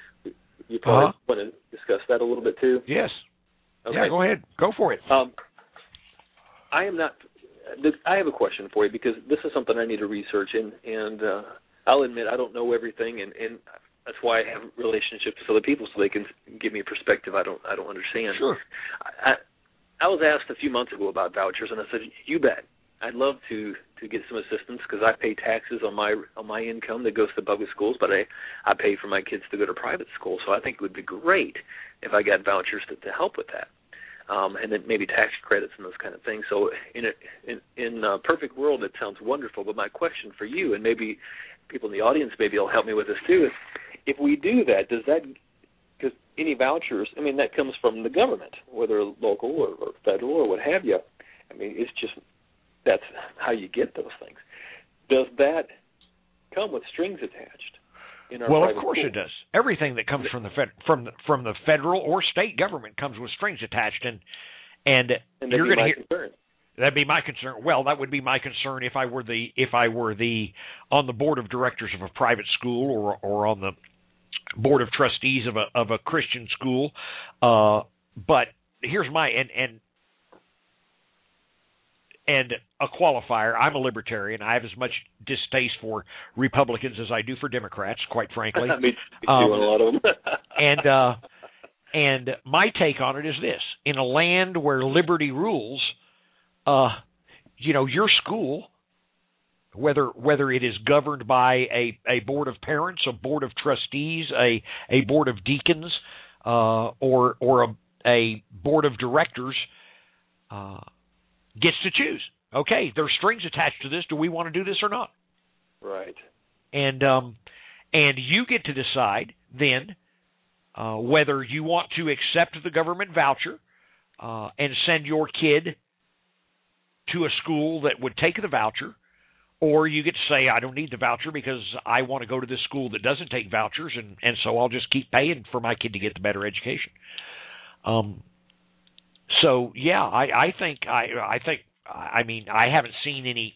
You probably uh-huh. want to discuss that a little bit too. Yes. Okay. Yeah, go ahead. Go for it. Um, I am not. I have a question for you, because this is something I need to research, and and uh, I'll admit I don't know everything, and, and that's why I have relationships with other people, so they can give me a perspective I don't I don't understand. Sure. I I was asked a few months ago about vouchers, and I said, you bet. I'd love to, to get some assistance, because I pay taxes on my on my income that goes to public schools, but I, I pay for my kids to go to private school. So I think it would be great if I got vouchers to, to help with that. um, and then maybe tax credits and those kind of things. So in a, in, in a perfect world, it sounds wonderful. But my question for you, and maybe people in the audience maybe will help me with this too, is if we do that, does that, because any vouchers, I mean, that comes from the government, whether local or, or federal or what have you. I mean, it's just, that's how you get those things. Does that come with strings attached? In our well, of course school? it does. Everything that comes from the fed, from the, from the federal or state government comes with strings attached, and and, and you're going to hear. Concern. That'd be my concern. Well, that would be my concern if I were the if I were the on the board of directors of a private school or or on the board of trustees of a of a Christian school. Uh, but here's my and and. And a qualifier, I'm a libertarian. I have as much distaste for Republicans as I do for Democrats, quite frankly. Me too, um, a lot of them. and uh, and my take on it is this: in a land where liberty rules, uh, you know, your school, whether whether it is governed by a, a board of parents, a board of trustees, a a board of deacons, uh, or or a, a board of directors, uh, gets to choose. Okay, there's strings attached to this. Do we want to do this or not? Right. And um, and you get to decide then uh, whether you want to accept the government voucher uh, and send your kid to a school that would take the voucher, or you get to say, I don't need the voucher because I want to go to this school that doesn't take vouchers, and, and so I'll just keep paying for my kid to get the better education. Um. So yeah, I, I think I I think I mean I haven't seen any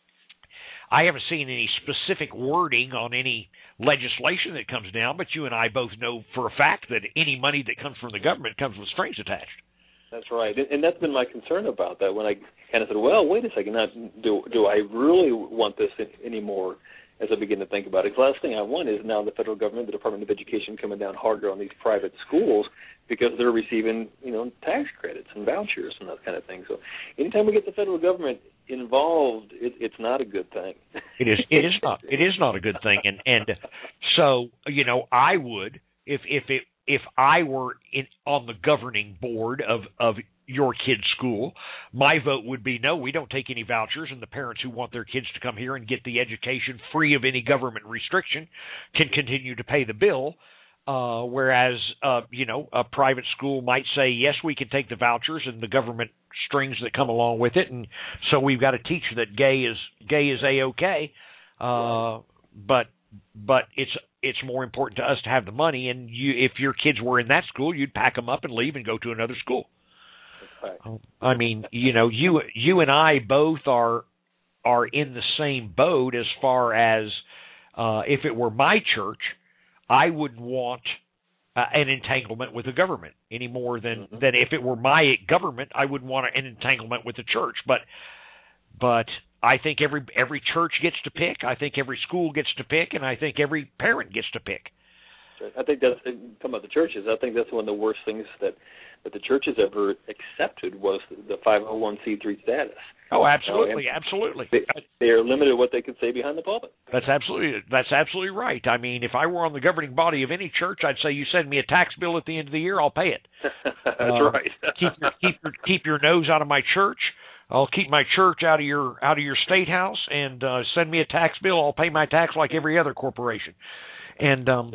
I haven't seen any specific wording on any legislation that comes down, but you and I both know for a fact that any money that comes from the government comes with strings attached. That's right, and that's been my concern about that. When I kind of said, "Well, wait a second, now, do do I really want this anymore?" As I begin to think about it, the last thing I want is now the federal government, the Department of Education, coming down harder on these private schools because they're receiving, you know, tax credits and vouchers and that kind of thing. So, anytime we get the federal government involved, it, it's not a good thing. It is. It is not. It is not a good thing. And and so, you know, I would if if it if I were in on the governing board of of your kid's school, my vote would be no, we don't take any vouchers, and the parents who want their kids to come here and get the education free of any government restriction can continue to pay the bill. Uh, whereas, uh, you know, a private school might say, yes, we can take the vouchers and the government strings that come along with it, and so we've got to teach that gay is gay is a-okay. Uh, but but it's it's more important to us to have the money, and you, if your kids were in that school, you'd pack them up and leave and go to another school. Right. I mean, you know, you you and I both are are in the same boat as far as uh, if it were my church, I wouldn't want uh, an entanglement with the government any more than, mm-hmm. than if it were my government, I wouldn't want an entanglement with the church. But but I think every every church gets to pick. I think every school gets to pick, and I think every parent gets to pick. I think that's talking about the churches. I think that's one of the worst things that. that the churches ever accepted was the five oh one c three status. Oh, absolutely, uh, absolutely. They, they are limited to what they can say behind the pulpit. That's absolutely that's absolutely right. I mean, if I were on the governing body of any church, I'd say, you send me a tax bill at the end of the year, I'll pay it. That's uh, right. keep your keep your keep your nose out of my church. I'll keep my church out of your out of your state house, and uh, send me a tax bill. I'll pay my tax like every other corporation. And um,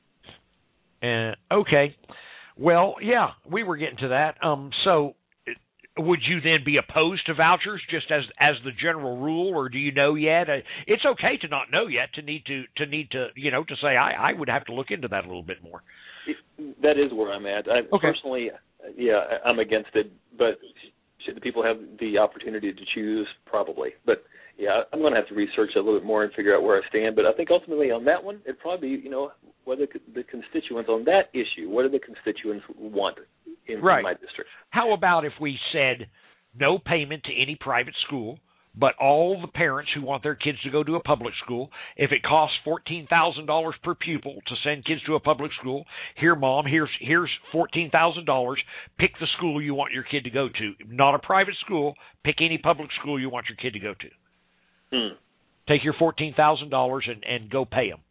and okay. Well, yeah, we were getting to that. Um, so would you then be opposed to vouchers just as as the general rule, or do you know yet? Uh, it's okay to not know yet, to need to, to need to, you know, to say, I, I would have to look into that a little bit more. That is where I'm at. I, okay. Personally, yeah, I'm against it, but should the people have the opportunity to choose? Probably. But, yeah, I'm going to have to research a little bit more and figure out where I stand. But I think ultimately on that one, it'd probably be, you know, what are the constituents on that issue? What do the constituents want in, right. in my district? How about if we said no payment to any private school, but all the parents who want their kids to go to a public school, if it costs fourteen thousand dollars per pupil to send kids to a public school, here, Mom, here's here's fourteen thousand dollars. Pick the school you want your kid to go to. Not a private school. Pick any public school you want your kid to go to. Hmm. Take your fourteen thousand dollars and, and go pay them.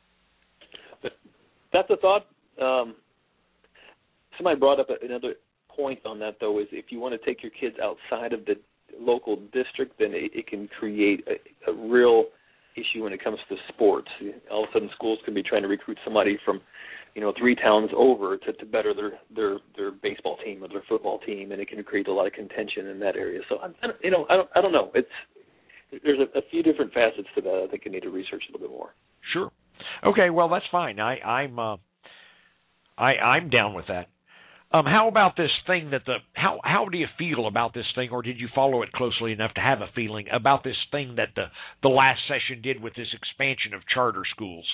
That's a thought. Um, somebody brought up another point on that, though, is if you want to take your kids outside of the local district, then it, it can create a, a real issue when it comes to sports. All of a sudden, schools can be trying to recruit somebody from, you know, three towns over to, to better their, their their baseball team or their football team, and it can create a lot of contention in that area. So, I, I don't, you know, I don't, I don't know. It's there's a, a few different facets to that. I think you need to research a little bit more. Sure. Okay. Well, that's fine. I, I'm uh, I, I'm down with that. Um, how about this thing that the how how do you feel about this thing, or did you follow it closely enough to have a feeling about this thing that the the last session did with this expansion of charter schools?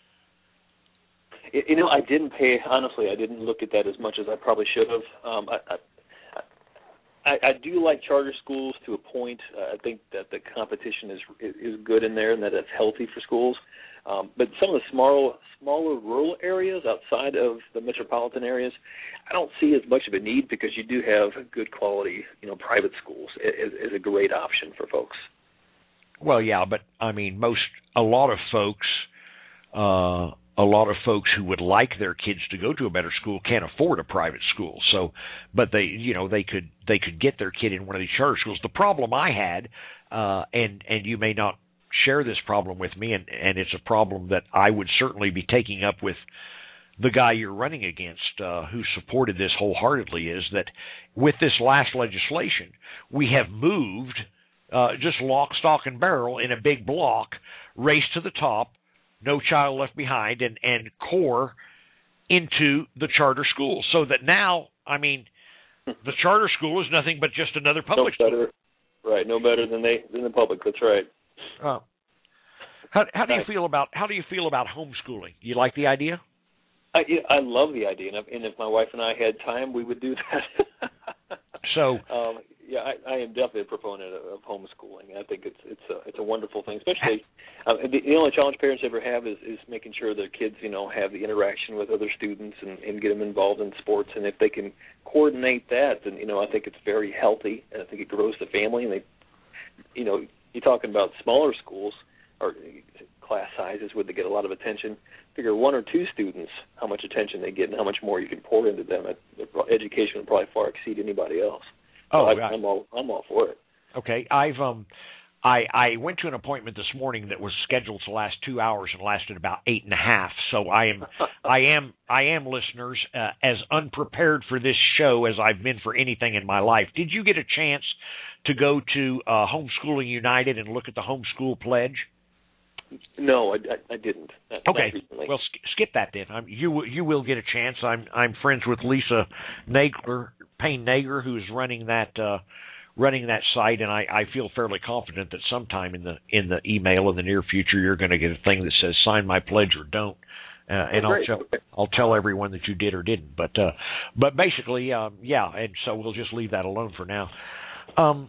You know, I didn't pay honestly. I didn't look at that as much as I probably should have. Um, I, I, I do like charter schools to a point. Uh, I think that the competition is is good in there, and that it's healthy for schools. Um, but some of the smaller, smaller rural areas outside of the metropolitan areas, I don't see as much of a need because you do have good quality, you know, private schools is, is a great option for folks. Well, yeah, but I mean, most a lot of folks, uh, a lot of folks who would like their kids to go to a better school can't afford a private school. So, but they, you know, they could they could get their kid in one of these charter schools. The problem I had, uh, and and you may not share this problem with me, and, and it's a problem that I would certainly be taking up with the guy you're running against, uh, who supported this wholeheartedly, is that with this last legislation, we have moved uh, just lock, stock, and barrel in a big block, race to the top, no child left behind, and, and core into the charter school. So that now, I mean, the charter school is nothing but just another public no better, school. Right, no better than they than the public. That's right. Uh, how how do you feel about how do you feel about homeschooling? You like the idea? I I love the idea, and if, and if my wife and I had time, we would do that. so um, yeah, I, I am definitely a proponent of, of homeschooling. I think it's it's a it's a wonderful thing, especially um, the, the only challenge parents ever have is, is making sure their kids, you know, have the interaction with other students and, and get them involved in sports. And if they can coordinate that, then you know I think it's very healthy, and I think it grows the family. And they, you know. You're talking about smaller schools or class sizes where they get a lot of attention. Figure one or two students, how much attention they get and how much more you can pour into them. Their education would probably far exceed anybody else. So oh, I, I, I'm all I'm all for it. Okay, I've um, I I went to an appointment this morning that was scheduled to last two hours and lasted about eight and a half. So I am I am I am listeners uh, as unprepared for this show as I've been for anything in my life. Did you get a chance to go to uh, Homeschooling United and look at the homeschool pledge? No, I, I, I didn't. Not, okay, not well, sk- skip that then. I'm, you you will get a chance. I'm I'm friends with Lisa Nagler, Payne Nager, who's running that uh, running that site, and I, I feel fairly confident that sometime in the in the email in the near future you're going to get a thing that says sign my pledge or don't. Uh, and oh, I'll tell I'll tell everyone that you did or didn't. But uh, but basically, um, yeah. And so we'll just leave that alone for now. Um,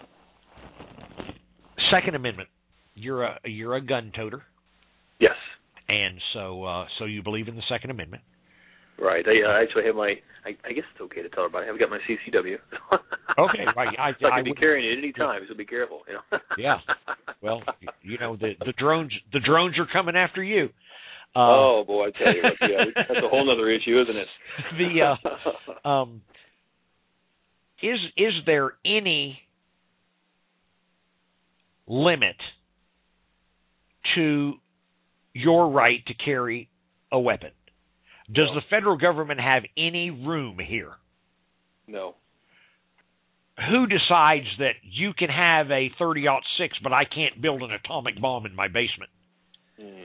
Second Amendment. You're a you're a gun toter. Yes. And so uh, so you believe in the Second Amendment. Right. I uh, actually have my. I, I guess it's okay to tell everybody. I've got my C C W. Okay. Right. I, so I can I be would, carrying it at any time. So be careful. You know. Yeah. Well, you know the the drones the drones are coming after you. Uh, oh boy, I tell you what. Yeah, that's a whole other issue, isn't it? The uh, um, is is there any limit to your right to carry a weapon? Does no. the federal government have any room here? No. Who decides that you can have a thirty aught six, but I can't build an atomic bomb in my basement? Mm.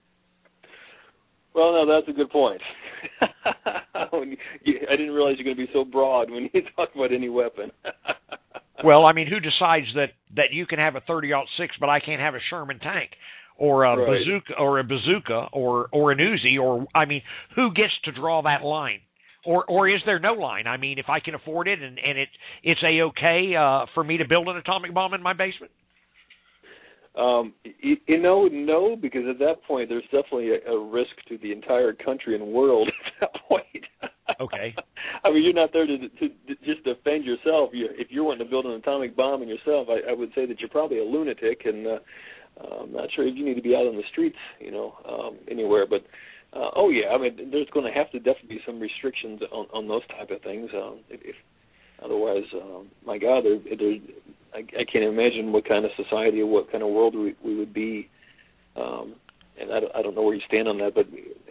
Well, no, that's a good point. I didn't realize you're going to be so broad when you talk about any weapon. Well, I mean, who decides that, that you can have a thirty aught six, but I can't have a Sherman tank, or a right. bazooka, or a bazooka, or or an Uzi, or I mean, who gets to draw that line, or or is there no line? I mean, if I can afford it and and it it's a okay uh, for me to build an atomic bomb in my basement. Um, you, you know, no, because at that point there's definitely a, a risk to the entire country and world at that point. Okay. I mean, you're not there to, to, to just defend yourself. You, if you're wanting to build an atomic bomb in yourself, I, I would say that you're probably a lunatic, and uh, I'm not sure if you need to be out on the streets, you know, um, anywhere. But Uh, oh yeah, I mean, there's going to have to definitely be some restrictions on, on those type of things. Um, if, if otherwise, um, my God, there, there, I, I can't imagine what kind of society or what kind of world we, we would be. Um, and I don't, I don't know where you stand on that, but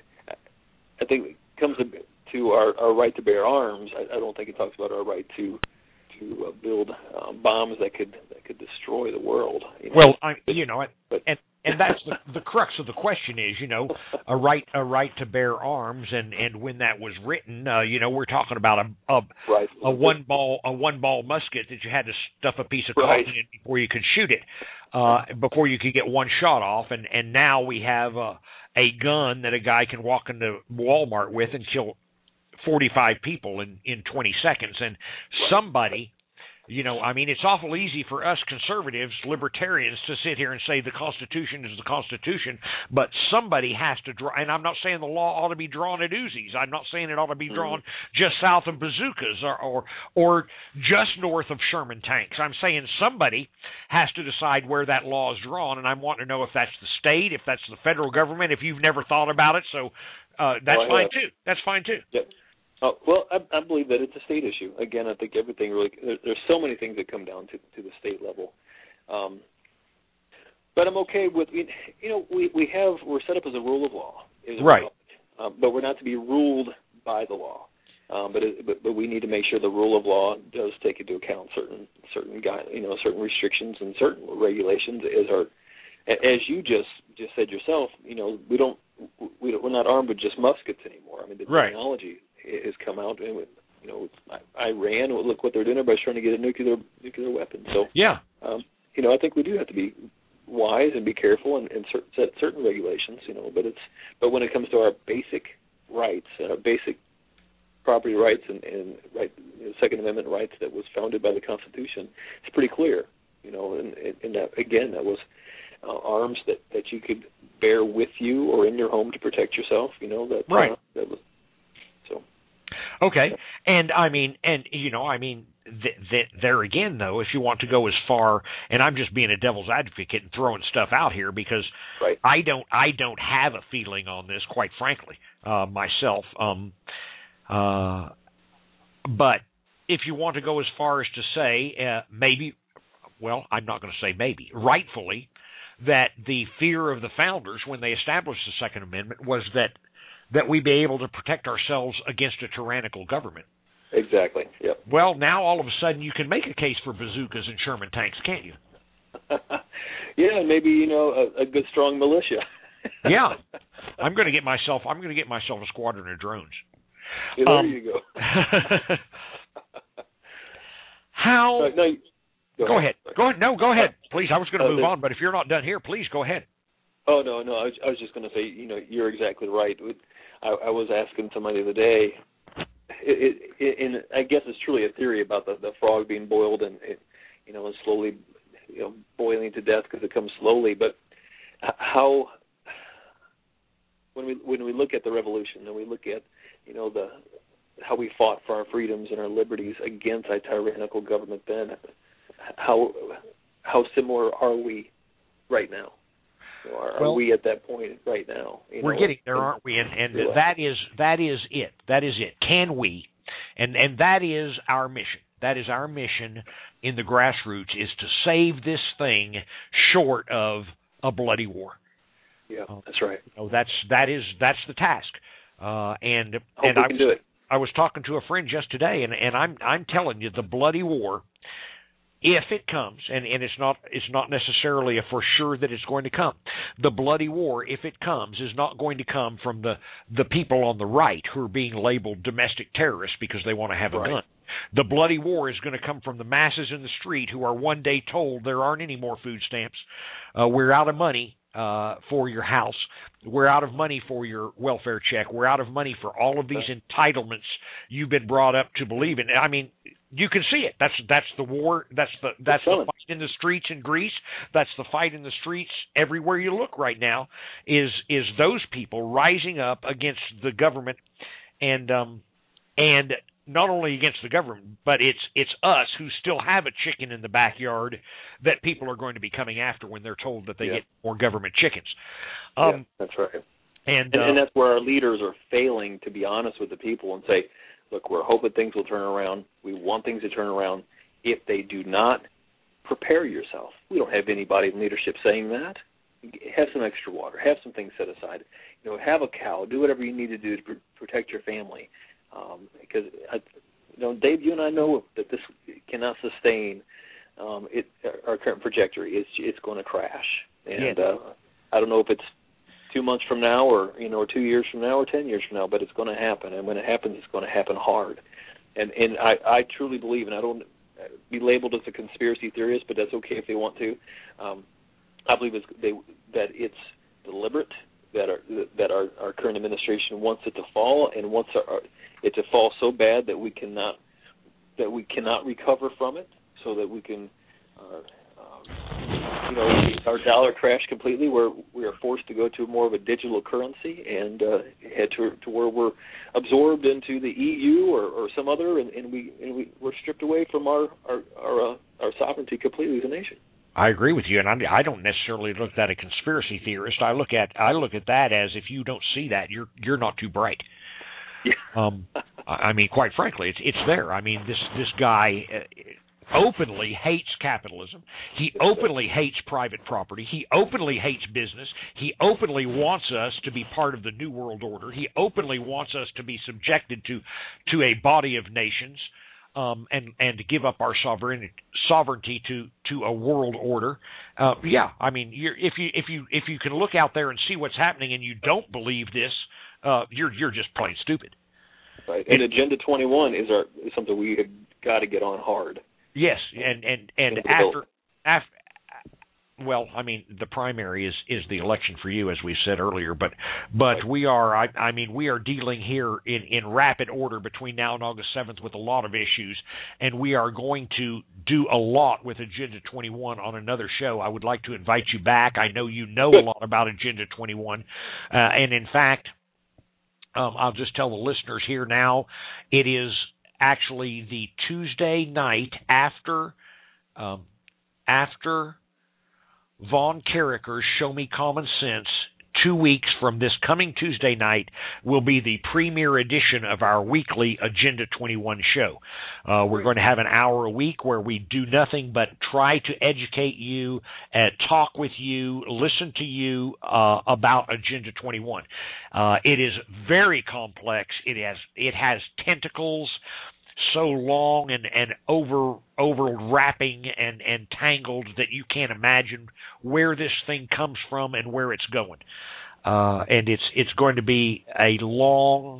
I think it comes to, to our, our right to bear arms. I, I don't think it talks about our right to to uh, build uh, bombs that could that could destroy the world. You know? Well, I, you know, but, and and that's the, the crux of the question is, you know, a right a right to bear arms, and, and when that was written, uh, you know, we're talking about a a, right. a one ball a one ball musket that you had to stuff a piece of right. cotton in before you could shoot it, uh, before you could get one shot off, and and now we have a a gun that a guy can walk into Walmart with and kill forty-five people in, in twenty seconds. And somebody, you know, I mean, it's awful easy for us conservatives, libertarians, to sit here and say the Constitution is the Constitution, but somebody has to draw, and I'm not saying the law ought to be drawn at Uzis. I'm not saying it ought to be drawn mm-hmm. just south of bazookas or, or, or just north of Sherman tanks. I'm saying somebody has to decide where that law is drawn, and I'm wanting to know if that's the state, if that's the federal government, if you've never thought about it, so uh, that's well, fine have. too. That's fine too. Yep. Oh, well, I, I believe that it's a state issue. Again, I think everything really there, there's so many things that come down to to the state level. Um, but I'm okay with you know we, we have we're set up as a rule of law, right? Um, but we're not to be ruled by the law. Um, but, it, but but we need to make sure the rule of law does take into account certain certain guide, you know certain restrictions and certain regulations. As our as you just just said yourself, you know we don't we don't, we're not armed with just muskets anymore. I mean the right. technology has come out, and you know, Iran. Look what they're doing. Everybody's trying to get a nuclear nuclear weapon. So yeah, um, you know, I think we do have to be wise and be careful and, and cert, set certain regulations. You know, but it's but when it comes to our basic rights, uh, basic property rights, and, and right, you know, Second Amendment rights that was founded by the Constitution, it's pretty clear. You know, and, and that again, that was uh, arms that, that you could bear with you or in your home to protect yourself. You know, that right. Uh, that was. Okay, and I mean, and you know, I mean, th- th- there again, though, if you want to go as far, and I'm just being a devil's advocate and throwing stuff out here because right. I don't, I don't have a feeling on this, quite frankly, uh, myself. Um, uh, but if you want to go as far as to say, uh, maybe, well, I'm not going to say maybe, rightfully, that the fear of the founders when they established the Second Amendment was that. that we be able to protect ourselves against a tyrannical government. Exactly, yep. Well, now all of a sudden you can make a case for bazookas and Sherman tanks, can't you? Yeah, maybe, you know, a, a good strong militia. Yeah. I'm going to get myself I'm going to get myself a squadron of drones. Yeah, there um, you go. How uh, no, go, go ahead. ahead. Go ahead. No, go ahead. Please, I was going to uh, move on, but if you're not done here, please go ahead. Oh, no, no, I was, I was just going to say, you know, you're exactly right. I, I was asking somebody the other day, it, it, and I guess it's truly a theory about the, the frog being boiled and, it, you know, and slowly, you know, boiling to death because it comes slowly. But how, when we when we look at the revolution and we look at, you know, the how we fought for our freedoms and our liberties against a tyrannical government then, how how similar are we right now? Are, well, are we at that point right now? You we're know, getting there, aren't we? And, and yeah. that is that is it. That is it. Can we? And and that is our mission. That is our mission in the grassroots is to save this thing short of a bloody war. Yeah, that's right. Uh, you know, that's that is that's the task. Uh, and Hope and we I can was, do it. I was talking to a friend just today, and, and I'm I'm telling you, the bloody war. If it comes, and, and it's not it's not necessarily a for sure that it's going to come, the bloody war, if it comes, is not going to come from the, the people on the right who are being labeled domestic terrorists because they want to have a right. gun. The bloody war is going to come from the masses in the street who are one day told there aren't any more food stamps, uh, we're out of money uh, for your house, we're out of money for your welfare check, we're out of money for all of these entitlements you've been brought up to believe in. I mean, you can see it. That's that's the war. That's the that's the fight in the streets in Greece. That's the fight in the streets everywhere you look right now. Is is those people rising up against the government, and um, and not only against the government, but it's it's us who still have a chicken in the backyard that people are going to be coming after when they're told that they yeah. get more government chickens. Um, yeah, that's right. And, and, uh, and that's where our leaders are failing to be honest with the people and say, look, we're hoping things will turn around. We want things to turn around. If they do not, prepare yourself. We don't have anybody in leadership saying that. Have some extra water. Have some things set aside. You know, have a cow. Do whatever you need to do to pr- protect your family. Um, because, I, you know, Dave, you and I know that this cannot sustain um, it, our current trajectory. It's it's going to crash. And yeah. uh, I don't know if it's two months from now or, you know, or two years from now or ten years from now, but it's going to happen. And when it happens, it's going to happen hard. And and I, I truly believe, and I don't be labeled as a conspiracy theorist, but that's okay if they want to. Um, I believe it's, they, that it's deliberate, that our, that our, our current administration wants it to fall, and wants our, it to fall so bad that we cannot that we cannot recover from it, so that we can, uh, um, you know, our dollar crash completely, where we are forced to go to more of a digital currency and uh, head to, to where we're absorbed into the E U or, or some other, and, and we and we we're stripped away from our our our, uh, our sovereignty completely as a nation. I agree with you, and I, I don't necessarily look at a conspiracy theorist. I look at I look at that as, if you don't see that, you're you're not too bright. Yeah. um, I mean, quite frankly, it's it's there. I mean, this this guy uh, openly hates capitalism. He openly hates private property. He openly hates business. He openly wants us to be part of the New World Order. He openly wants us to be subjected to to a body of nations. Um, and, and to give up our sovereignty, sovereignty to, to a world order, uh, yeah. I mean, you're, if you if you if you can look out there and see what's happening, and you don't believe this, uh, you're you're just plain stupid. Right. And, and Agenda twenty-one is our is something we have got to get on hard. Yes, and and and after after. Well, I mean, the primary is, is the election for you, as we said earlier, but but right. we are, I, I mean, we are dealing here in, in rapid order between now and August seventh with a lot of issues, and we are going to do a lot with Agenda twenty-one on another show. I would like to invite you back. I know you know a lot about Agenda twenty-one, uh, and in fact, um, I'll just tell the listeners here now, it is actually the Tuesday night after um, after. Vaughn Carricker's Show Me Common Sense, two weeks from this coming Tuesday night, will be the premiere edition of our weekly Agenda twenty-one show. Uh, we're going to have an hour a week where we do nothing but try to educate you, uh, talk with you, listen to you uh, about Agenda twenty-one. Uh, it is very complex. It has it has tentacles so long and, and over overwrapping and, and tangled that you can't imagine where this thing comes from and where it's going. Uh, and it's it's going to be a long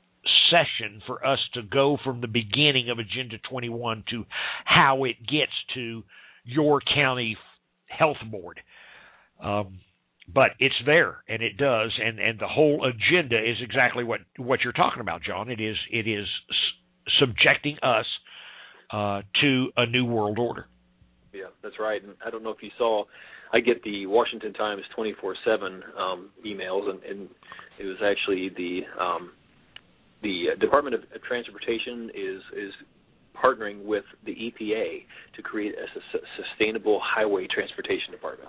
session for us to go from the beginning of Agenda twenty-one to how it gets to your county health board. Um, but it's there, and it does, and, and the whole agenda is exactly what, what you're talking about, John. It is it is subjecting us uh, to a new world order. Yeah, that's right. And I don't know if you saw, I get the Washington Times twenty-four seven um, emails, and, and it was actually the um, the Department of Transportation is is partnering with the E P A to create a su- sustainable highway transportation department.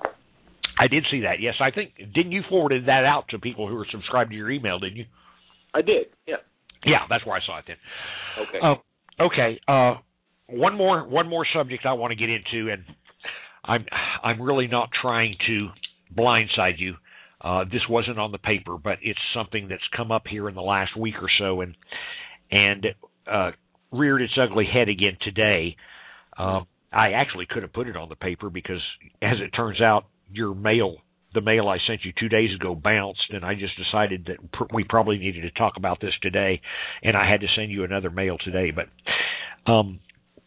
I did see that. Yes, I think didn't you forwarded that out to people who were subscribed to your email? Didn't you? I did. Yeah. Yeah, that's where I saw it then. Okay. Uh, okay. Uh, one more one more subject I want to get into, and I'm I'm really not trying to blindside you. Uh, this wasn't on the paper, but it's something that's come up here in the last week or so, and and uh, reared its ugly head again today. Uh, I actually could have put it on the paper because, as it turns out, your mail. The mail I sent you two days ago bounced, and I just decided that pr- we probably needed to talk about this today, and I had to send you another mail today. But um,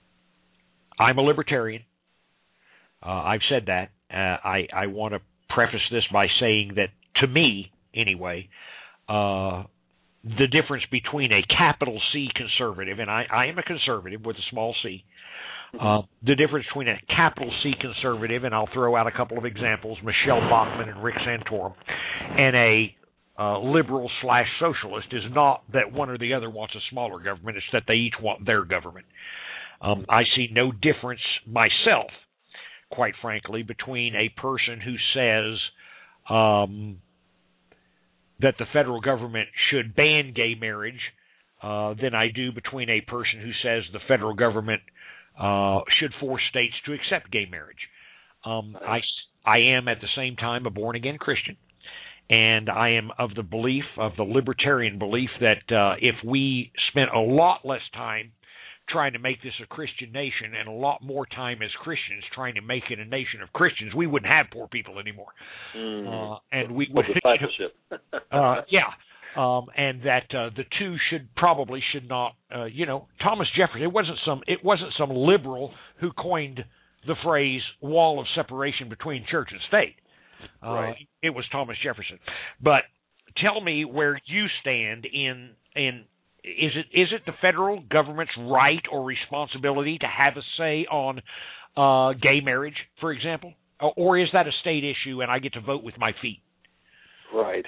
I'm a libertarian. Uh, I've said that. Uh, I, I want to preface this by saying that, to me, anyway, uh, the difference between a capital C conservative, and I, I am a conservative with a small c, Uh, the difference between a capital C conservative, and I'll throw out a couple of examples, Michelle Bachmann and Rick Santorum, and a uh, liberal slash socialist is not that one or the other wants a smaller government, it's that they each want their government. Um, I see no difference myself, quite frankly, between a person who says um, that the federal government should ban gay marriage uh, than I do between a person who says the federal government uh, should force states to accept gay marriage. Um, I, I am at the same time a born-again Christian, and I am of the belief, of the libertarian belief, that uh, if we spent a lot less time trying to make this a Christian nation and a lot more time as Christians trying to make it a nation of Christians, we wouldn't have poor people anymore. Mm. Uh, and we would, discipleship. uh, yeah. Um, and that uh, the two should probably should not, uh, you know, Thomas Jefferson. It wasn't some it wasn't some liberal who coined the phrase "wall of separation between church and state." Uh, right. It was Thomas Jefferson. But tell me where you stand in in is it is it the federal government's right or responsibility to have a say on uh, gay marriage, for example, or is that a state issue and I get to vote with my feet? Right.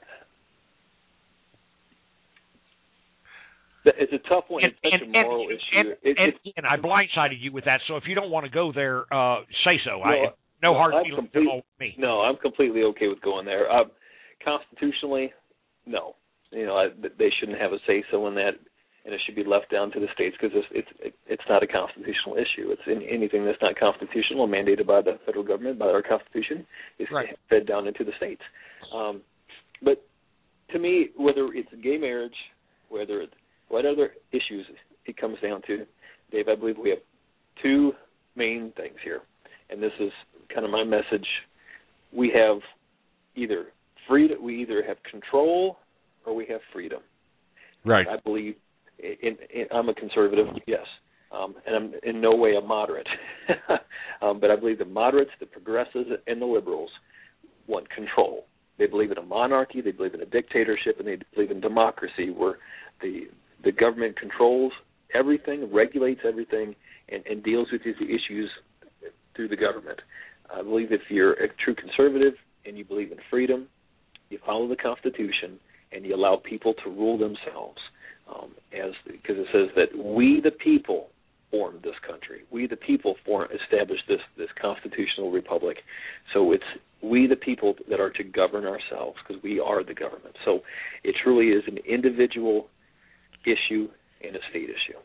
It's a tough one. And, it's such and, a moral and, issue. And, it, and, it, and I blindsided you with that, so if you don't want to go there, uh, say so. No, I, no no, hard I'm feelings complete, at all with me. No, I'm completely okay with going there. Uh, constitutionally, no. You know, I, they shouldn't have a say-so in that, and it should be left down to the states because it's, it's it's not a constitutional issue. It's in, anything that's not constitutional, mandated by the federal government, by our Constitution, is right. fed down into the states. Um, but to me, whether it's gay marriage, whether it's what other issues it comes down to, Dave, I believe we have two main things here, and this is kind of my message. We have either freedom, we either have control or we have freedom. Right. I believe, in, in, I'm a conservative, yes, um, and I'm in no way a moderate, um, but I believe the moderates, the progressives, and the liberals want control. They believe in a monarchy, they believe in a dictatorship, and they believe in democracy, where the the government controls everything, regulates everything, and, and deals with these issues through the government. I believe if you're a true conservative and you believe in freedom, you follow the Constitution, and you allow people to rule themselves, um, as because it says that we the people formed this country. We the people form, established this, this constitutional republic. So it's we the people that are to govern ourselves because we are the government. So it truly is an individual issue and a state issue.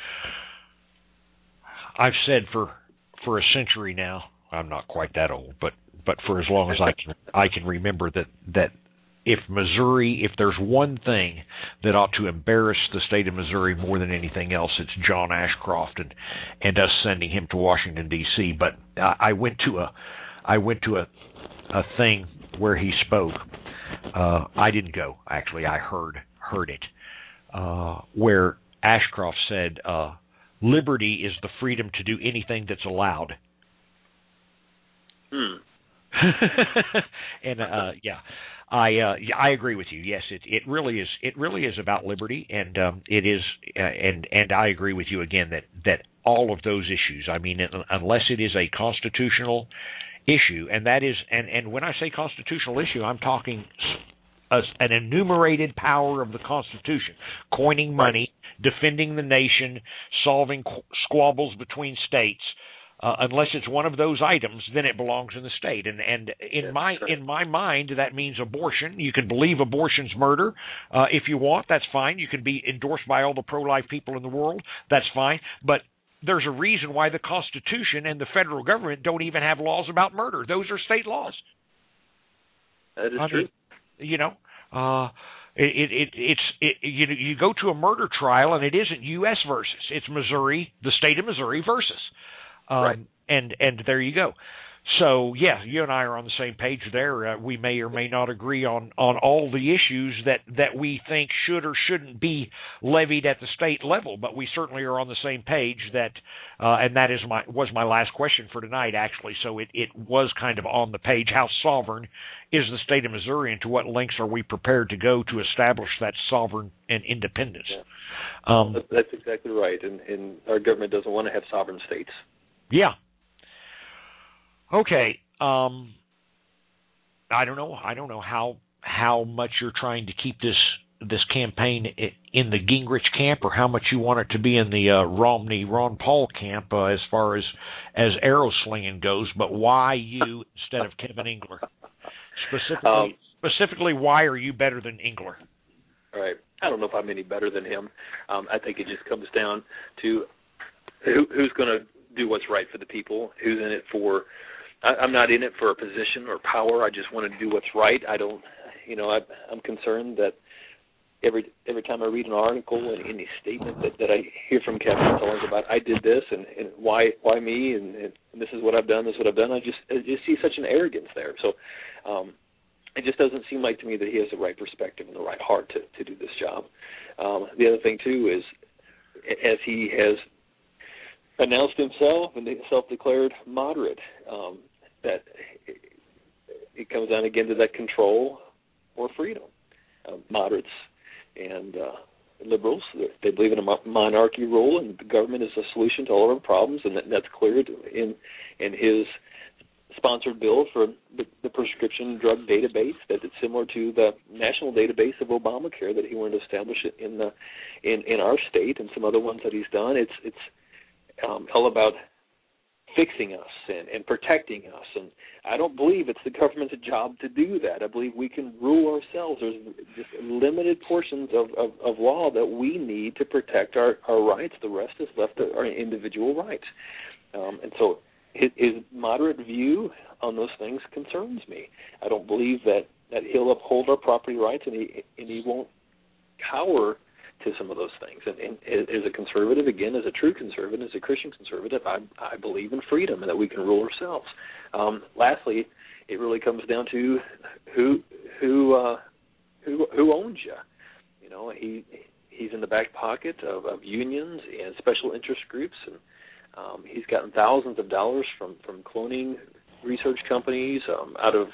I've said for for a century now, I'm not quite that old, but but for as long as I can I can remember that that if Missouri, if there's one thing that ought to embarrass the state of Missouri more than anything else, it's John Ashcroft and and us sending him to Washington D C. But I, I went to a I went to a a thing where he spoke. Uh, I didn't go, actually. I heard heard it. Uh, where Ashcroft said, uh, liberty is the freedom to do anything that's allowed. Hmm. and uh, yeah, I uh, yeah, I agree with you. Yes, it it really is. It really is about liberty, and um, it is. Uh, and and I agree with you again that that all of those issues. I mean, unless it is a constitutional issue, and that is, and and when I say constitutional issue, I'm talking A, an enumerated power of the Constitution, coining money, defending the nation, solving qu- squabbles between states. Uh, unless it's one of those items, then it belongs in the state. And and in yeah, my sure. in my mind, that means abortion. You can believe abortion's murder uh, if you want. That's fine. You can be endorsed by all the pro-life people in the world. That's fine. But there's a reason why the Constitution and the federal government don't even have laws about murder. Those are state laws. That is I true. mean, you know, uh, it, it, it's it, you you go to a murder trial and it isn't U S versus, it's Missouri, the state of Missouri versus, um, right. and and there you go. So yeah, you and I are on the same page there. Uh, we may or may not agree on, on all the issues that, that we think should or shouldn't be levied at the state level, but we certainly are on the same page. That uh, and that is my was my last question for tonight, actually. So it, it was kind of on the page. How sovereign is the state of Missouri, and to what lengths are we prepared to go to establish that sovereign and independence? Yeah. Um, That's exactly right, and, and our government doesn't want to have sovereign states. Yeah. Okay. Um, I don't know. I don't know how how much you're trying to keep this this campaign in the Gingrich camp, or how much you want it to be in the uh, Romney Ron Paul camp uh, as far as as arrow slinging goes. But why you instead of Kevin Engler? Specifically, um, specifically, why are you better than Engler? Right. I don't know if I'm any better than him. Um, I think it just comes down to who, who's going to do what's right for the people, who's in it for. I, I'm not in it for a position or power. I just want to do what's right. I don't, you know, I, I'm concerned that every every time I read an article and any statement that, that I hear from Captain Stallings about I did this and, and why why me and, and this is what I've done, this is what I've done, I just I just see such an arrogance there. So um, it just doesn't seem like to me that he has the right perspective and the right heart to, to do this job. Um, the other thing, too, is as he has announced himself and self-declared moderate, um, that it, it comes down again to that control or freedom. Uh, moderates and uh, liberals, they believe in a monarchy rule, and the government is a solution to all of our problems, and that, that's clear in in his sponsored bill for the, the prescription drug database, that it's similar to the national database of Obamacare that he wanted to establish in the in, in our state and some other ones that he's done. It's it's um, all about fixing us and, and protecting us, and I don't believe it's the government's job to do that. I believe we can rule ourselves. There's just limited portions of, of, of law that we need to protect our, our rights. The rest is left to our individual rights. Um, and so his, his moderate view on those things concerns me. I don't believe that, that he'll uphold our property rights, and he, and he won't cower to some of those things. And, and as a conservative, again, as a true conservative, as a Christian conservative, I, I believe in freedom and that we can rule ourselves. Um, lastly, it really comes down to who who uh, who who owns you. You know, he he's in the back pocket of, of unions and special interest groups, and um, he's gotten thousands of dollars from, from cloning research companies um, out of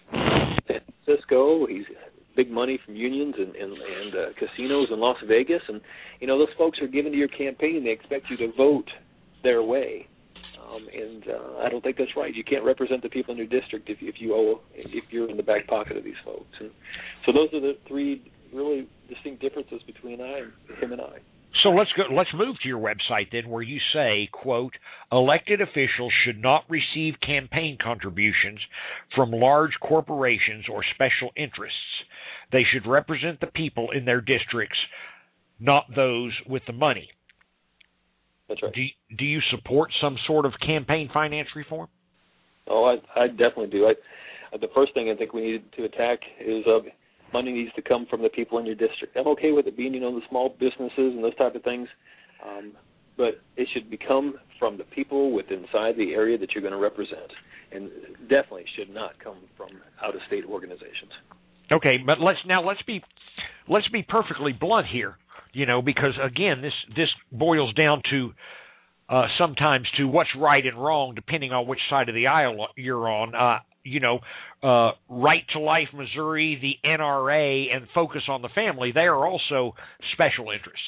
San Francisco. He's big money from unions and, and, and uh, casinos in Las Vegas. And, you know, those folks are given to your campaign. They expect you to vote their way. Um, and uh, I don't think that's right. You can't represent the people in your district if, if you owe, if you're in the back pocket of these folks. And so those are the three really distinct differences between I and him and I. So let's go. Let's move to your website then, where you say, quote, elected officials should not receive campaign contributions from large corporations or special interests. They should represent the people in their districts, not those with the money. That's right. Do, do you support some sort of campaign finance reform? Oh, I, I definitely do. I, the first thing I think we need to attack is uh, money needs to come from the people in your district. I'm okay with it being, you know, the small businesses and those type of things, um, but it should become from the people within inside the area that you're going to represent, and definitely should not come from out-of-state organizations. Okay, but let's now let's be let's be perfectly blunt here, you know, because again, this this boils down to uh, sometimes to what's right and wrong depending on which side of the aisle you're on. Uh, you know, uh, Right to Life Missouri, the N R A, and Focus on the Family, they are also special interests.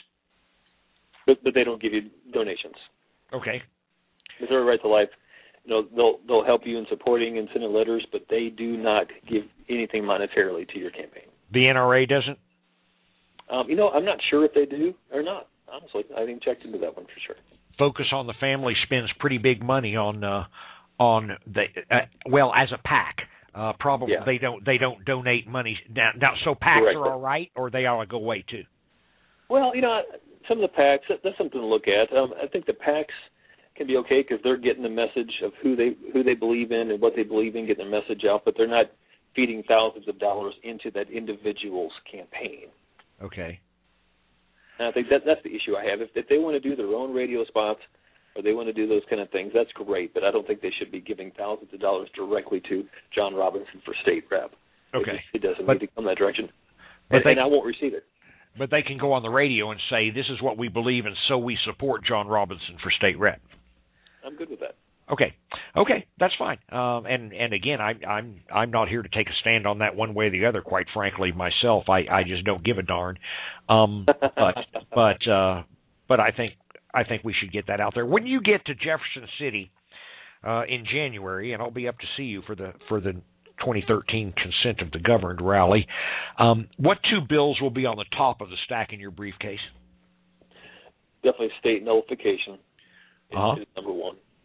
But, but they don't give you donations. Okay. Missouri Right to Life, you know, they'll they'll help you in supporting and sending letters, but they do not give anything monetarily to your campaign. The N R A doesn't? Um, you know, I'm not sure if they do or not. Honestly, I haven't checked into that one for sure. Focus on the Family spends pretty big money on uh, on the uh, well as a PAC. Uh, probably yeah. they don't they don't donate money now. now so PACs Correct. are all right, or they ought to go away too. Well, you know, some of the PACs, that, that's something to look at. Um, I think the PACs can be okay because they're getting the message of who they who they believe in and what they believe in, getting the message out, but they're not feeding thousands of dollars into that individual's campaign. Okay. And I think that that's the issue I have. If, if they want to do their own radio spots or they want to do those kind of things, that's great, but I don't think they should be giving thousands of dollars directly to John Robinson for state rep. Okay. It, it doesn't but, need to come that direction. But and, they, and I won't receive it. But they can go on the radio and say, this is what we believe, and so we support John Robinson for state rep. I'm good with that. Okay, okay, that's fine. Um, and and again, I, I'm I'm not here to take a stand on that one way or the other. Quite frankly, myself, I, I just don't give a darn. Um, but but uh, but I think I think we should get that out there. When you get to Jefferson City uh, in January, and I'll be up to see you for the for the twenty thirteen Consent of the Governed rally. Um, what two bills will be on the top of the stack in your briefcase? Definitely state nullification is, uh-huh. is number one.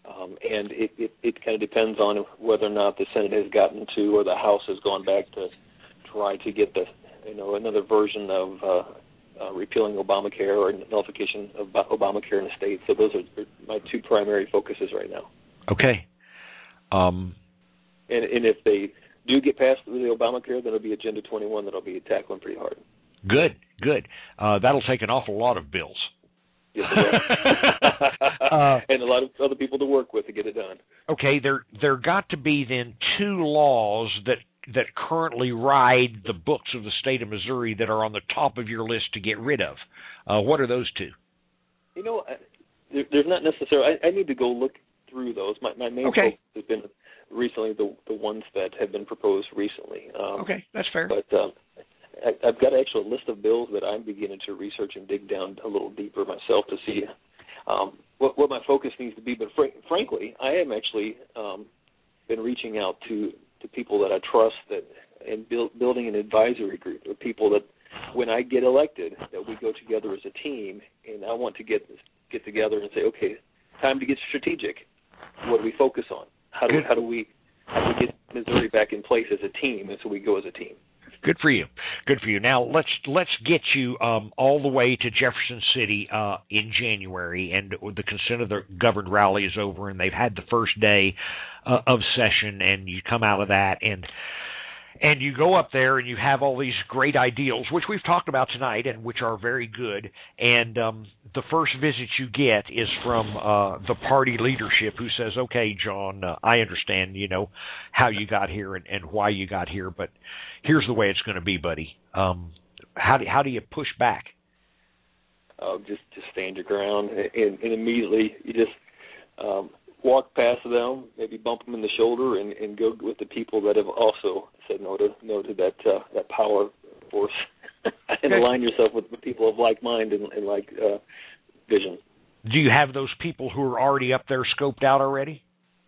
Um, and it, it, it kind of depends on whether or not the Senate has gotten to, or the House has gone back to try to get the, you know, another version of uh, uh, repealing Obamacare or nullification of Obamacare in the state. So those are my two primary focuses right now. Okay. Um, and, and if they do get past the Obamacare, then it'll be Agenda twenty-one that'll be tackling pretty hard. Good, good. Uh, that'll take an awful lot of bills. Yes, uh, and a lot of other people to work with to get it done. Okay, there there got to be then two laws that that currently ride the books of the state of Missouri that are on the top of your list to get rid of. Uh, what are those two? You know, there, there's not necessarily. I, I need to go look through those. My, my main okay. focus has been recently the the ones that have been proposed recently. Um, okay, that's fair. But um, I, I've got actually a list of bills that I'm beginning to research and dig down a little deeper myself to see um, what, what my focus needs to be. But fr- frankly, I am actually um, been reaching out to, to people that I trust that and build, building an advisory group of people that when I get elected, that we go together as a team, and I want to get get together and say, okay, time to get strategic. What do we focus on? How do, how do we how do we get Missouri back in place as a team, and so we go as a team? Good for you. Good for you. Now let's let's get you um, all the way to Jefferson City uh, in January, and the consent of the governed rally is over, and they've had the first day uh, of session, and you come out of that, and and you go up there, and you have all these great ideals, which we've talked about tonight, and which are very good. And um, the first visit you get is from uh, the party leadership, who says, "Okay, John, uh, I understand, you know, how you got here and, and why you got here, but here's the way it's going to be, buddy." Um, how do how do you push back? Uh, just just stand your ground, and, and immediately you just um, walk past them, maybe bump them in the shoulder, and, and go with the people that have also said no to no to that uh, that power force, and okay. align yourself with, with people of like mind and, and like uh, vision. Do you have those people who are already up there scoped out already?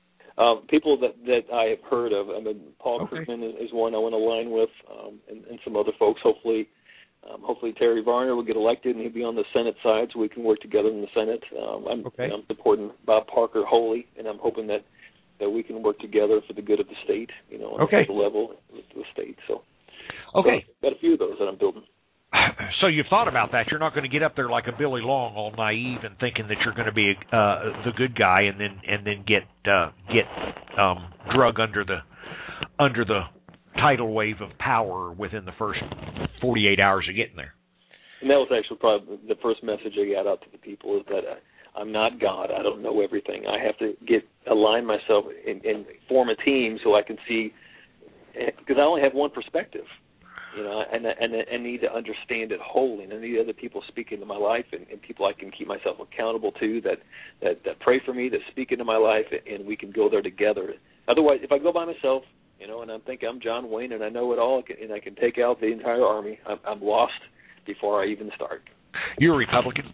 Um, people that, that I have heard of. I mean, Paul okay. Krugman is, is one I want to align with, um, and, and some other folks. Hopefully, um, hopefully Terry Varner will get elected, and he'll be on the Senate side, so we can work together in the Senate. Um, I'm, okay. I'm supporting Bob Parker wholly, and I'm hoping that, that we can work together for the good of the state. You know, on okay. the level with the state. So, okay, so got a few of those that I'm building. So you've thought about that. You're not going to get up there like a Billy Long, all naive and thinking that you're going to be uh, the good guy, and then and then get uh, get um, drug under the under the tidal wave of power within the first forty-eight hours of getting there. And that was actually probably the first message I got out to the people, is that uh, I'm not God. I don't know everything. I have to get align myself and, and form a team so I can see, because I only have one perspective. You know, and and I need to understand it wholly, and I need other people speak into my life, and, and people I can keep myself accountable to, that, that that pray for me, that speak into my life, and we can go there together. Otherwise, if I go by myself, you know, and I think I'm John Wayne and I know it all, and I can take out the entire army, I'm, I'm lost before I even start. You're a Republican?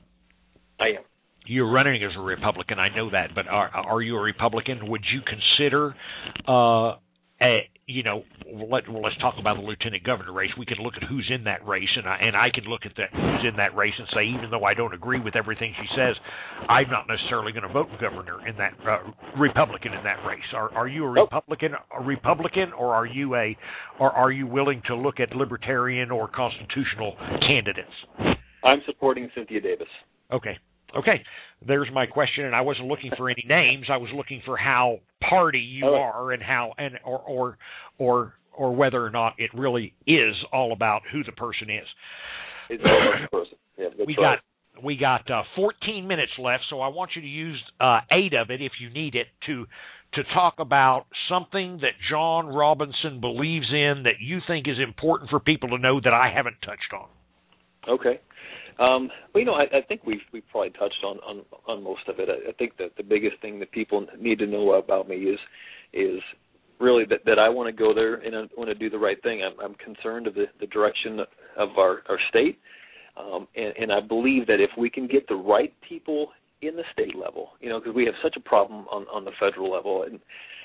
I am. You're running as a Republican, I know that, but are are you a Republican? Would you consider uh, a you know, let, well, let's talk about the lieutenant governor race. We can look at who's in that race, and I, and I can look at the, who's in that race and say, even though I don't agree with everything she says, I'm not necessarily going to vote governor in that uh, Republican in that race. Are are you a Republican, a Republican, or are you a, or are you willing to look at libertarian or constitutional candidates? I'm supporting Cynthia Davis. Okay. Okay, there's my question, and I wasn't looking for any names. I was looking for how party you oh. are, and how, and or or or or whether or not it really is all about who the person is. It's all about the person. Yeah, that's we right. got we got uh, fourteen minutes left, so I want you to use uh, eight of it, if you need it, to to talk about something that John Robinson believes in that you think is important for people to know that I haven't touched on. Okay. Um, well, you know, I, I think we've we've probably touched on, on, on most of it. I, I think that the biggest thing that people need to know about me is is really that, that I want to go there and I want to do the right thing. I'm, I'm concerned of the, the direction of our, our state, um, and, and I believe that if we can get the right people in the state level, you know, because we have such a problem on, on the federal level, and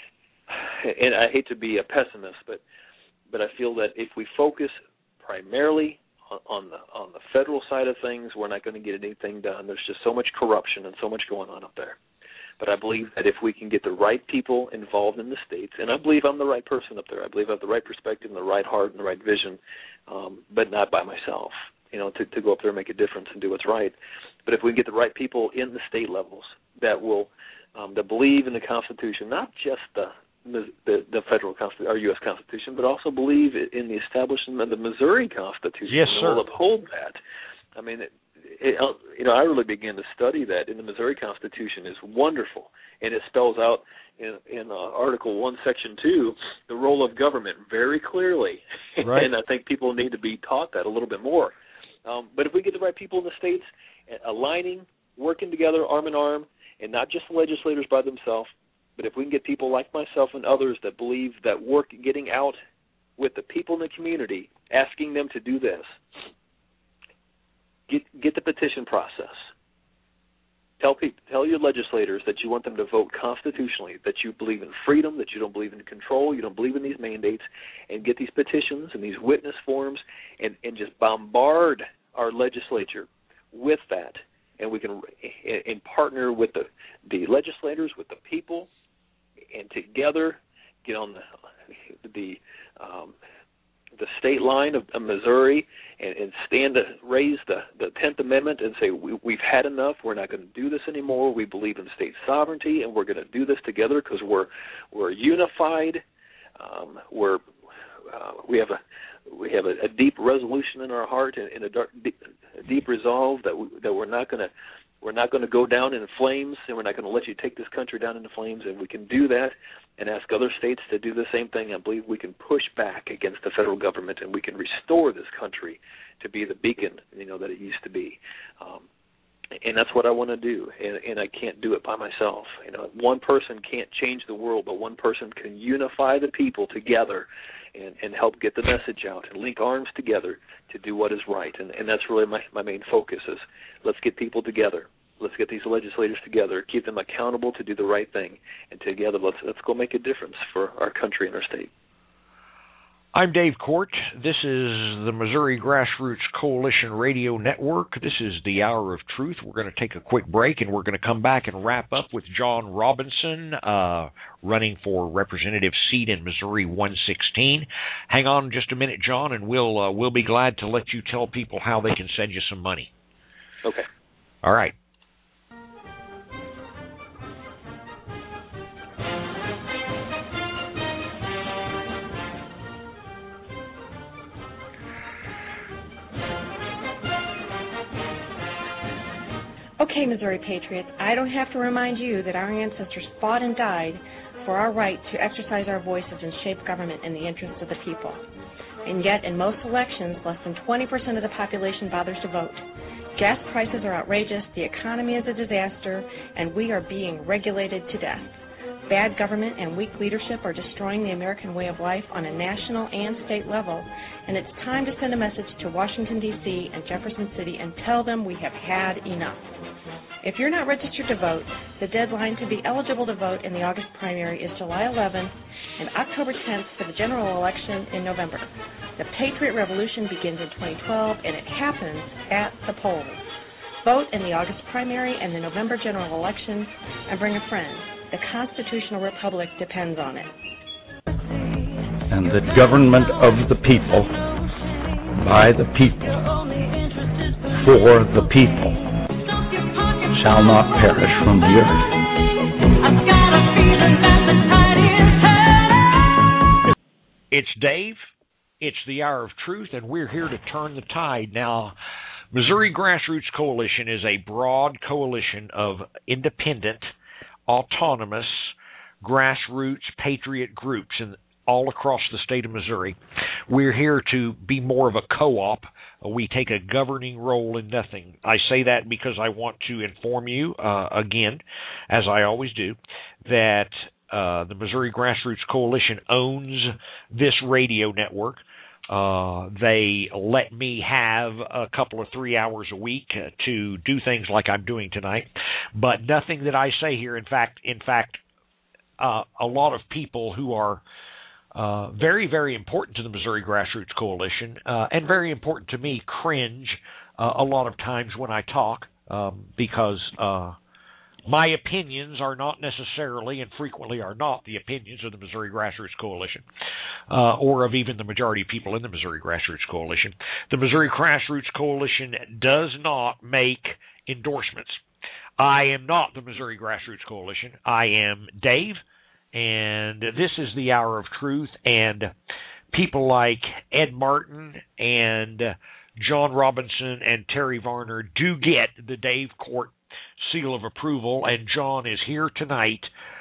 and I hate to be a pessimist, but but I feel that if we focus primarily on the on the federal side of things, we're not going to get anything done. There's just so much corruption and so much going on up there. But I believe that if we can get the right people involved in the states, and I believe I'm the right person up there. I believe I have the right perspective and the right heart and the right vision, um, but not by myself, you know, to, to go up there and make a difference and do what's right. But if we can get the right people in the state levels that will, um, that believe in the Constitution, not just the the, the federal Constitution, our U S Constitution, but also believe in the establishment of the Missouri Constitution. Yes, sir. And will uphold that. I mean, it, It, you know, I really began to study that in the Missouri Constitution. Is wonderful, and it spells out in, in uh, Article One, Section Two, the role of government very clearly. Right. And I think people need to be taught that a little bit more. Um, but if we get the right people in the states, aligning, working together, arm in arm, and not just legislators by themselves, but if we can get people like myself and others that believe that work, getting out with the people in the community, asking them to do this. Get, get the petition process. Tell people, tell your legislators that you want them to vote constitutionally, that you believe in freedom, that you don't believe in control, you don't believe in these mandates, and get these petitions and these witness forms and, and just bombard our legislature with that. And we can and partner with the, the legislators, with the people, and together get on the the um, the state line of, of Missouri and, and stand to raise the, the tenth Amendment and say we, we've had enough. We're not going to do this anymore. We believe in state sovereignty, and we're going to do this together because we're we're unified. Um, we're uh, we have a we have a, a deep resolution in our heart and, and a, dark, deep, a deep resolve that we, that we're not going to we're not going to go down in flames, and we're not going to let you take this country down into flames. And we can do that and ask other states to do the same thing. I believe we can push back against the federal government, and we can restore this country to be the beacon, you know, that it used to be. Um, and that's what I want to do, and, and I can't do it by myself. You know, one person can't change the world, but one person can unify the people together and, and help get the message out and link arms together to do what is right. And, and that's really my, my main focus is let's get people together. Let's get these legislators together, keep them accountable to do the right thing, and together let's let's go make a difference for our country and our state. I'm Dave Court. This is the Missouri Grassroots Coalition Radio Network. This is the Hour of Truth. We're going to take a quick break, and we're going to come back and wrap up with John Robinson, uh, running for representative seat in Missouri one sixteen. Hang on just a minute, John, and we'll uh, we'll be glad to let you tell people how they can send you some money. Okay. All right. Okay, Missouri Patriots, I don't have to remind you that our ancestors fought and died for our right to exercise our voices and shape government in the interests of the people. And yet, in most elections, less than twenty percent of the population bothers to vote. Gas prices are outrageous, the economy is a disaster, and we are being regulated to death. Bad government and weak leadership are destroying the American way of life on a national and state level, and it's time to send a message to Washington, D C and Jefferson City and tell them we have had enough. If you're not registered to vote, the deadline to be eligible to vote in the August primary is July eleventh and October tenth for the general election in November. The Patriot Revolution begins in twenty twelve, and it happens at the polls. Vote in the August primary and the November general elections, and bring a friend. The constitutional republic depends on it. And the government of the people, by the people, for the people, shall not perish from the earth. It's Dave. It's the Hour of Truth, and we're here to turn the tide. Now, Missouri Grassroots Coalition is a broad coalition of independent, autonomous, grassroots, patriot groups in, all across the state of Missouri. We're here to be more of a co-op. We take a governing role in nothing. I say that because I want to inform you, uh, again, as I always do, that uh, the Missouri Grassroots Coalition owns this radio network. Uh, they let me have a couple of three hours a week uh, to do things like I'm doing tonight, but nothing that I say here. In fact, in fact, uh, a lot of people who are uh, very, very important to the Missouri Grassroots Coalition uh, and very important to me cringe uh, a lot of times when I talk um, because uh, My opinions are not necessarily, and frequently are not, the opinions of the Missouri Grassroots Coalition, uh, or of even the majority of people in the Missouri Grassroots Coalition. The Missouri Grassroots Coalition does not make endorsements. I am not the Missouri Grassroots Coalition. I am Dave, and this is the Hour of Truth, and people like Ed Martin and John Robinson and Terry Varner do get the Dave Court seal of approval, and John is here tonight.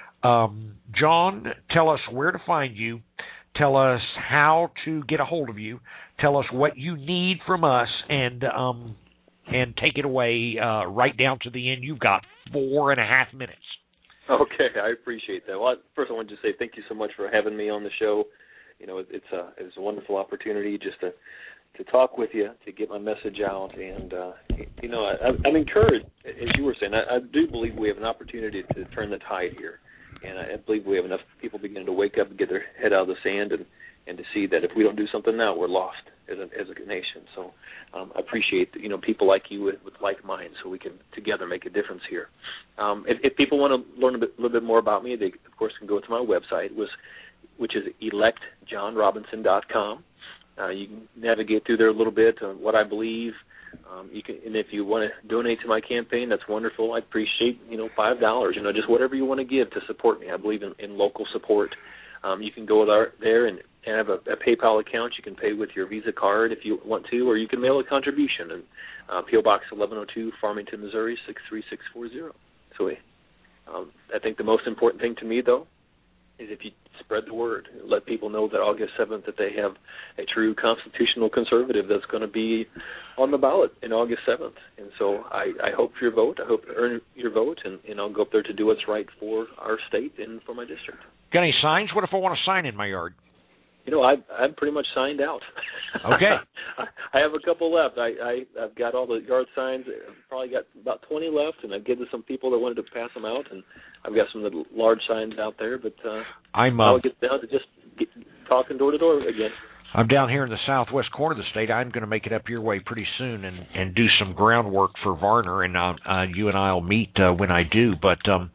Um, John, tell us where to find you. Tell us how to get a hold of you. Tell us what you need from us, and um, and take it away uh, right down to the end. You've got four and a half minutes. Okay, I appreciate that. Well, first I want to just say thank you so much for having me on the show. You know, it's a it's a wonderful opportunity just to to talk with you, to get my message out, and uh, you know, I, I'm encouraged, as you were saying. I, I do believe we have an opportunity to turn the tide here, and I believe we have enough people beginning to wake up and get their head out of the sand, and, and to see that if we don't do something now, we're lost as a as a nation. So um, I appreciate you know people like you with, with like minds, so we can together make a difference here. Um, if, if people want to learn a bit, little bit more about me, they of course can go to my website, was which is elect john robinson dot com. Uh, you can navigate through there a little bit on what I believe. Um, you can, and if you want to donate to my campaign, that's wonderful. I appreciate, you know, five dollars. You know, just whatever you want to give to support me. I believe in, in local support. Um, you can go there, there and have a, a PayPal account. You can pay with your Visa card if you want to, or you can mail a contribution. And uh, P O Box eleven oh two, Farmington, Missouri six three six four zero. So um, I think the most important thing to me, though, is if you spread the word, let people know that August seventh that they have a true constitutional conservative that's going to be on the ballot in August seventh. And so I, I hope for your vote. I hope to earn your vote, and, and I'll go up there to do what's right for our state and for my district. Got any signs? What if I want to sign in my yard? You know, I, I'm pretty much signed out. Okay. I have a couple left. I, I, I've got all the yard signs. I've probably got about twenty left, and I've given some people that wanted to pass them out, and I've got some of the large signs out there. But uh, I'm, uh, I'll get down to just get, talking door to door again. I'm down here in the southwest corner of the state. I'm going to make it up your way pretty soon and, and do some groundwork for Varner, and uh, uh, you and I will meet uh, when I do. But um,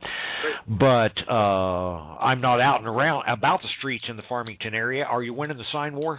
but uh, I'm not out and around about the streets in the Farmington area. Are you winning the sign war?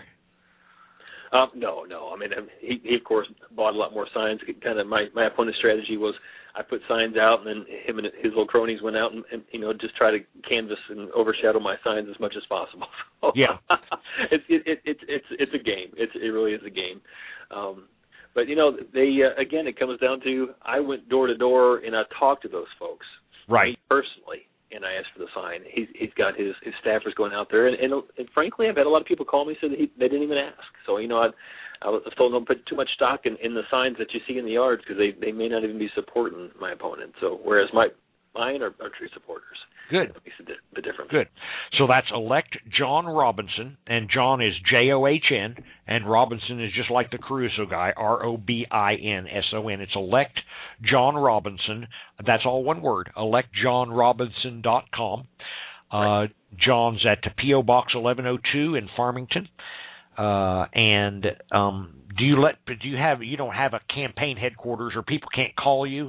Um, no, no. I mean, he, he of course bought a lot more signs. Kind of my, my opponent's strategy was I put signs out, and then him and his little cronies went out and, and you know just try to canvas and overshadow my signs as much as possible. So, yeah, it's it, it, it, it's it's a game. It's it really is a game. Um, but you know, they uh, again, it comes down to I went door to door and I talked to those folks, right, personally. And I asked for the sign. He's, he's got his, his staffers going out there, and, and, and frankly, I've had a lot of people call me and say that he, they didn't even ask. So you know, I, I was told don't put too much stock in, in the signs that you see in the yards because they, they may not even be supporting my opponent. So whereas my mine are, are true supporters. Good. That makes the, the difference. Good. So that's elect John Robinson, and John is J O H N, and Robinson is just like the Caruso guy, R O B I N S O N. It's elect John Robinson. That's all one word, elect john robinson dot com. Uh, John's at P O Box eleven oh two in Farmington. Uh, and um, do you let? Do you have? You don't have a campaign headquarters, or people can't call you?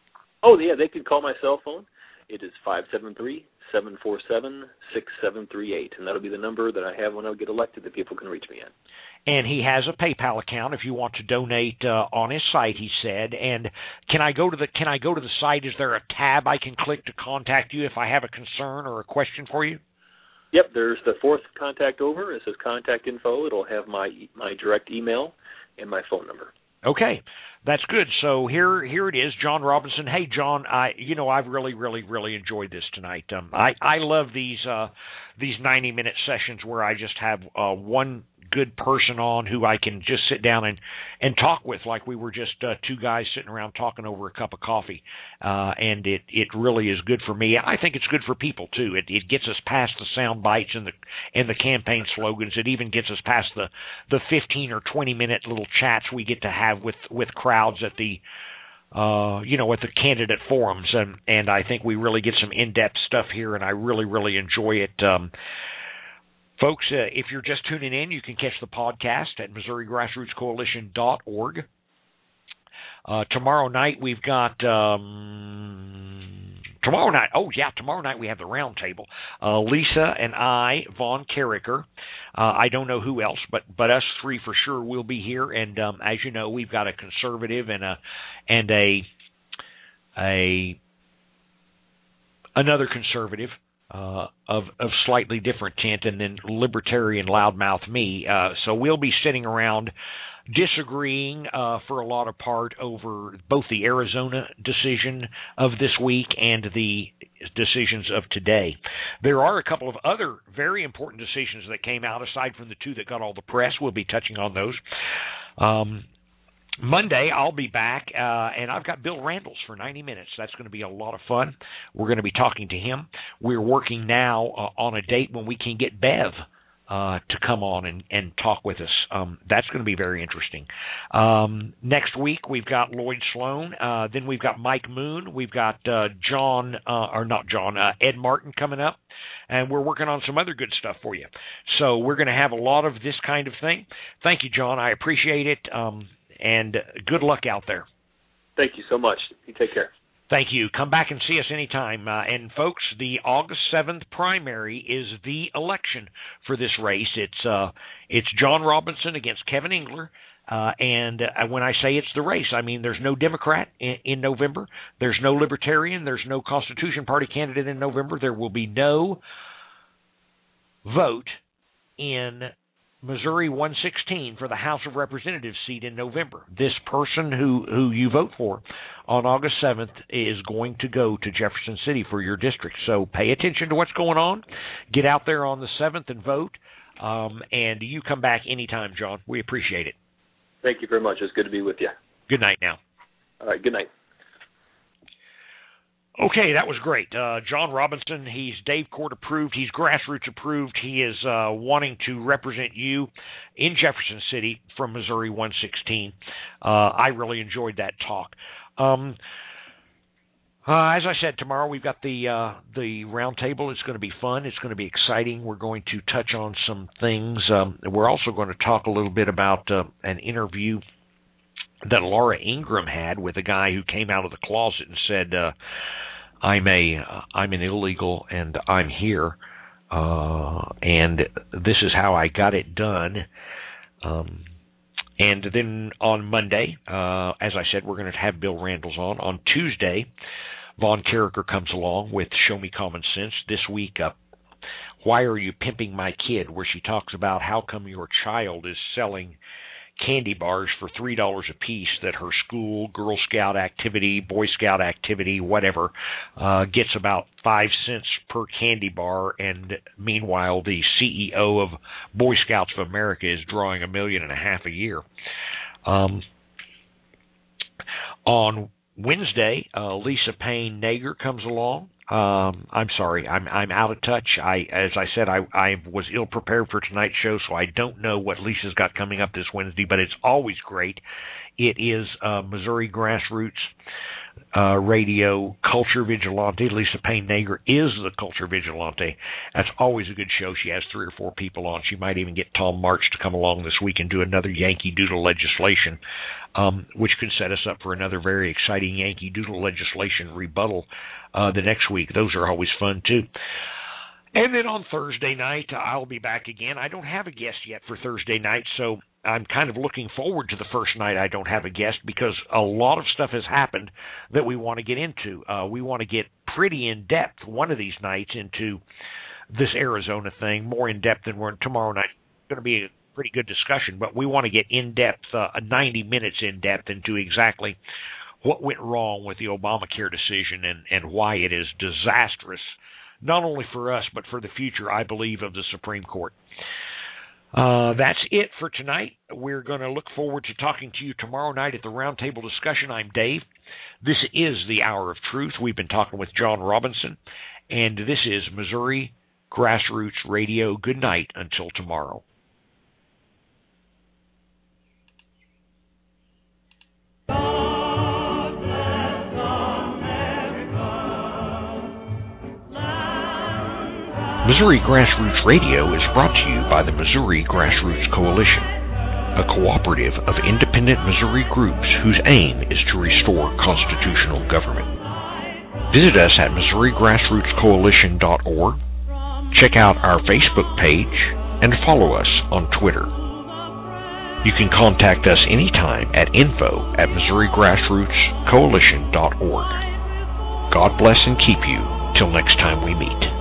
Oh yeah, they can call my cell phone. It is five seven three, seven four seven, six seven three eight, and that'll be the number that I have when I get elected that people can reach me at. And he has a PayPal account if you want to donate uh, on his site, he said. And can I go to the can I go to the site? Is there a tab I can click to contact you if I have a concern or a question for you? Yep, there's the fourth contact over. It says contact info. It'll have my my direct email and my phone number. Okay, that's good. So here, here it is, John Robinson. Hey, John, I, you know, I've really, really, really enjoyed this tonight. Um, I, I love these, uh, these ninety-minute sessions where I just have uh, one good person on who I can just sit down and, and talk with, like we were just uh, two guys sitting around talking over a cup of coffee. Uh, and it, it really is good for me. I think it's good for people too. It, it gets us past the sound bites and the and the campaign slogans. It even gets us past the, the fifteen or twenty minute little chats we get to have with, with crowds at the uh, you know, at the candidate forums. And, and I think we really get some in-depth stuff here, and I really, really enjoy it. Um, Folks, uh, if you're just tuning in, you can catch the podcast at Missouri Grassroots Coalition dot org. Uh, tomorrow night we've got. Um, tomorrow night, oh yeah, tomorrow night we have the round table. Uh, Lisa and I, Vaughn Carricker. Uh, I don't know who else, but but us three for sure will be here. And um, as you know, we've got a conservative and a and a a another conservative. Uh, of of slightly different tint, and then libertarian loudmouth me. Uh, so we'll be sitting around disagreeing uh, for a lot of part over both the Arizona decision of this week and the decisions of today. There are a couple of other very important decisions that came out aside from the two that got all the press. We'll be touching on those. Um, Monday, I'll be back, uh, and I've got Bill Randles for ninety minutes. That's going to be a lot of fun. We're going to be talking to him. We're working now uh, on a date when we can get Bev uh, to come on and, and talk with us. Um, that's going to be very interesting. Um, next week, we've got Lloyd Sloan. Uh, then we've got Mike Moon. We've got uh, John, uh, or not John, uh, Ed Martin coming up. And we're working on some other good stuff for you. So we're going to have a lot of this kind of thing. Thank you, John. I appreciate it. Um, And good luck out there. Thank you so much. You take care. Thank you. Come back and see us anytime. Uh, and, folks, the August seventh primary is the election for this race. It's uh, it's John Robinson against Kevin Engler. Uh, and uh, when I say it's the race, I mean there's no Democrat in, in November. There's no Libertarian. There's no Constitution Party candidate in November. There will be no vote in Missouri one sixteen for the House of Representatives seat in November. This person who, who you vote for on August seventh is going to go to Jefferson City for your district. So pay attention to what's going on. Get out there on the seventh and vote. Um, and you come back anytime, John. We appreciate it. Thank you very much. It's good to be with you. Good night now. All right, good night. Okay, that was great. Uh, John Robinson, he's Dave Court approved. He's grassroots approved. He is uh, wanting to represent you in Jefferson City from Missouri one sixteen. Uh, I really enjoyed that talk. Um, uh, as I said, tomorrow we've got the uh, the round table. It's going to be fun. It's going to be exciting. We're going to touch on some things. Um, we're also going to talk a little bit about uh, an interview that Laura Ingraham had with a guy who came out of the closet and said, uh, I'm a, uh, I'm an illegal and I'm here, uh, and this is how I got it done. Um, and then on Monday, uh, as I said, we're going to have Bill Randles on. On Tuesday, Vaughn Carricker comes along with Show Me Common Sense. This week, uh, Why Are You Pimping My Kid?, where she talks about how come your child is selling candy bars for three dollars a piece that her school, Girl Scout activity, Boy Scout activity, whatever, uh, gets about five cents per candy bar, and meanwhile the C E O of Boy Scouts of America is drawing a million and a half a year. Um, on Wednesday, uh, Lisa Payne Nager comes along. Um, I'm sorry, I'm I'm out of touch. I, as I said, I, I was ill prepared for tonight's show, so I don't know what Lisa's got coming up this Wednesday, but it's always great. It is uh, Missouri Grassroots uh, Radio Culture Vigilante. Lisa Payne Nager is the Culture Vigilante. That's always a good show. She has three or four people on. She might even get Tom March to come along this week and do another Yankee Doodle legislation, um, which could set us up for another very exciting Yankee Doodle legislation rebuttal Uh, the next week. Those are always fun, too. And then on Thursday night, I'll be back again. I don't have a guest yet for Thursday night, so I'm kind of looking forward to the first night I don't have a guest because a lot of stuff has happened that we want to get into. Uh, we want to get pretty in-depth one of these nights into this Arizona thing, more in-depth than we're tomorrow night. It's going to be a pretty good discussion, but we want to get in-depth, uh, ninety minutes in-depth into exactly what went wrong with the Obamacare decision and, and why it is disastrous, not only for us, but for the future, I believe, of the Supreme Court. Uh, that's it for tonight. We're going to look forward to talking to you tomorrow night at the Roundtable Discussion. I'm Dave. This is the Hour of Truth. We've been talking with John Robinson, and this is Missouri Grassroots Radio. Good night until tomorrow. Missouri Grassroots Radio is brought to you by the Missouri Grassroots Coalition. a cooperative of independent Missouri groups whose aim is to restore constitutional government. Visit us at Missouri Grassroots Coalition dot org, check out our Facebook page, and follow us on Twitter. You can contact us anytime at info at Missouri Grassroots Coalition dot org. God bless and keep you till next time we meet.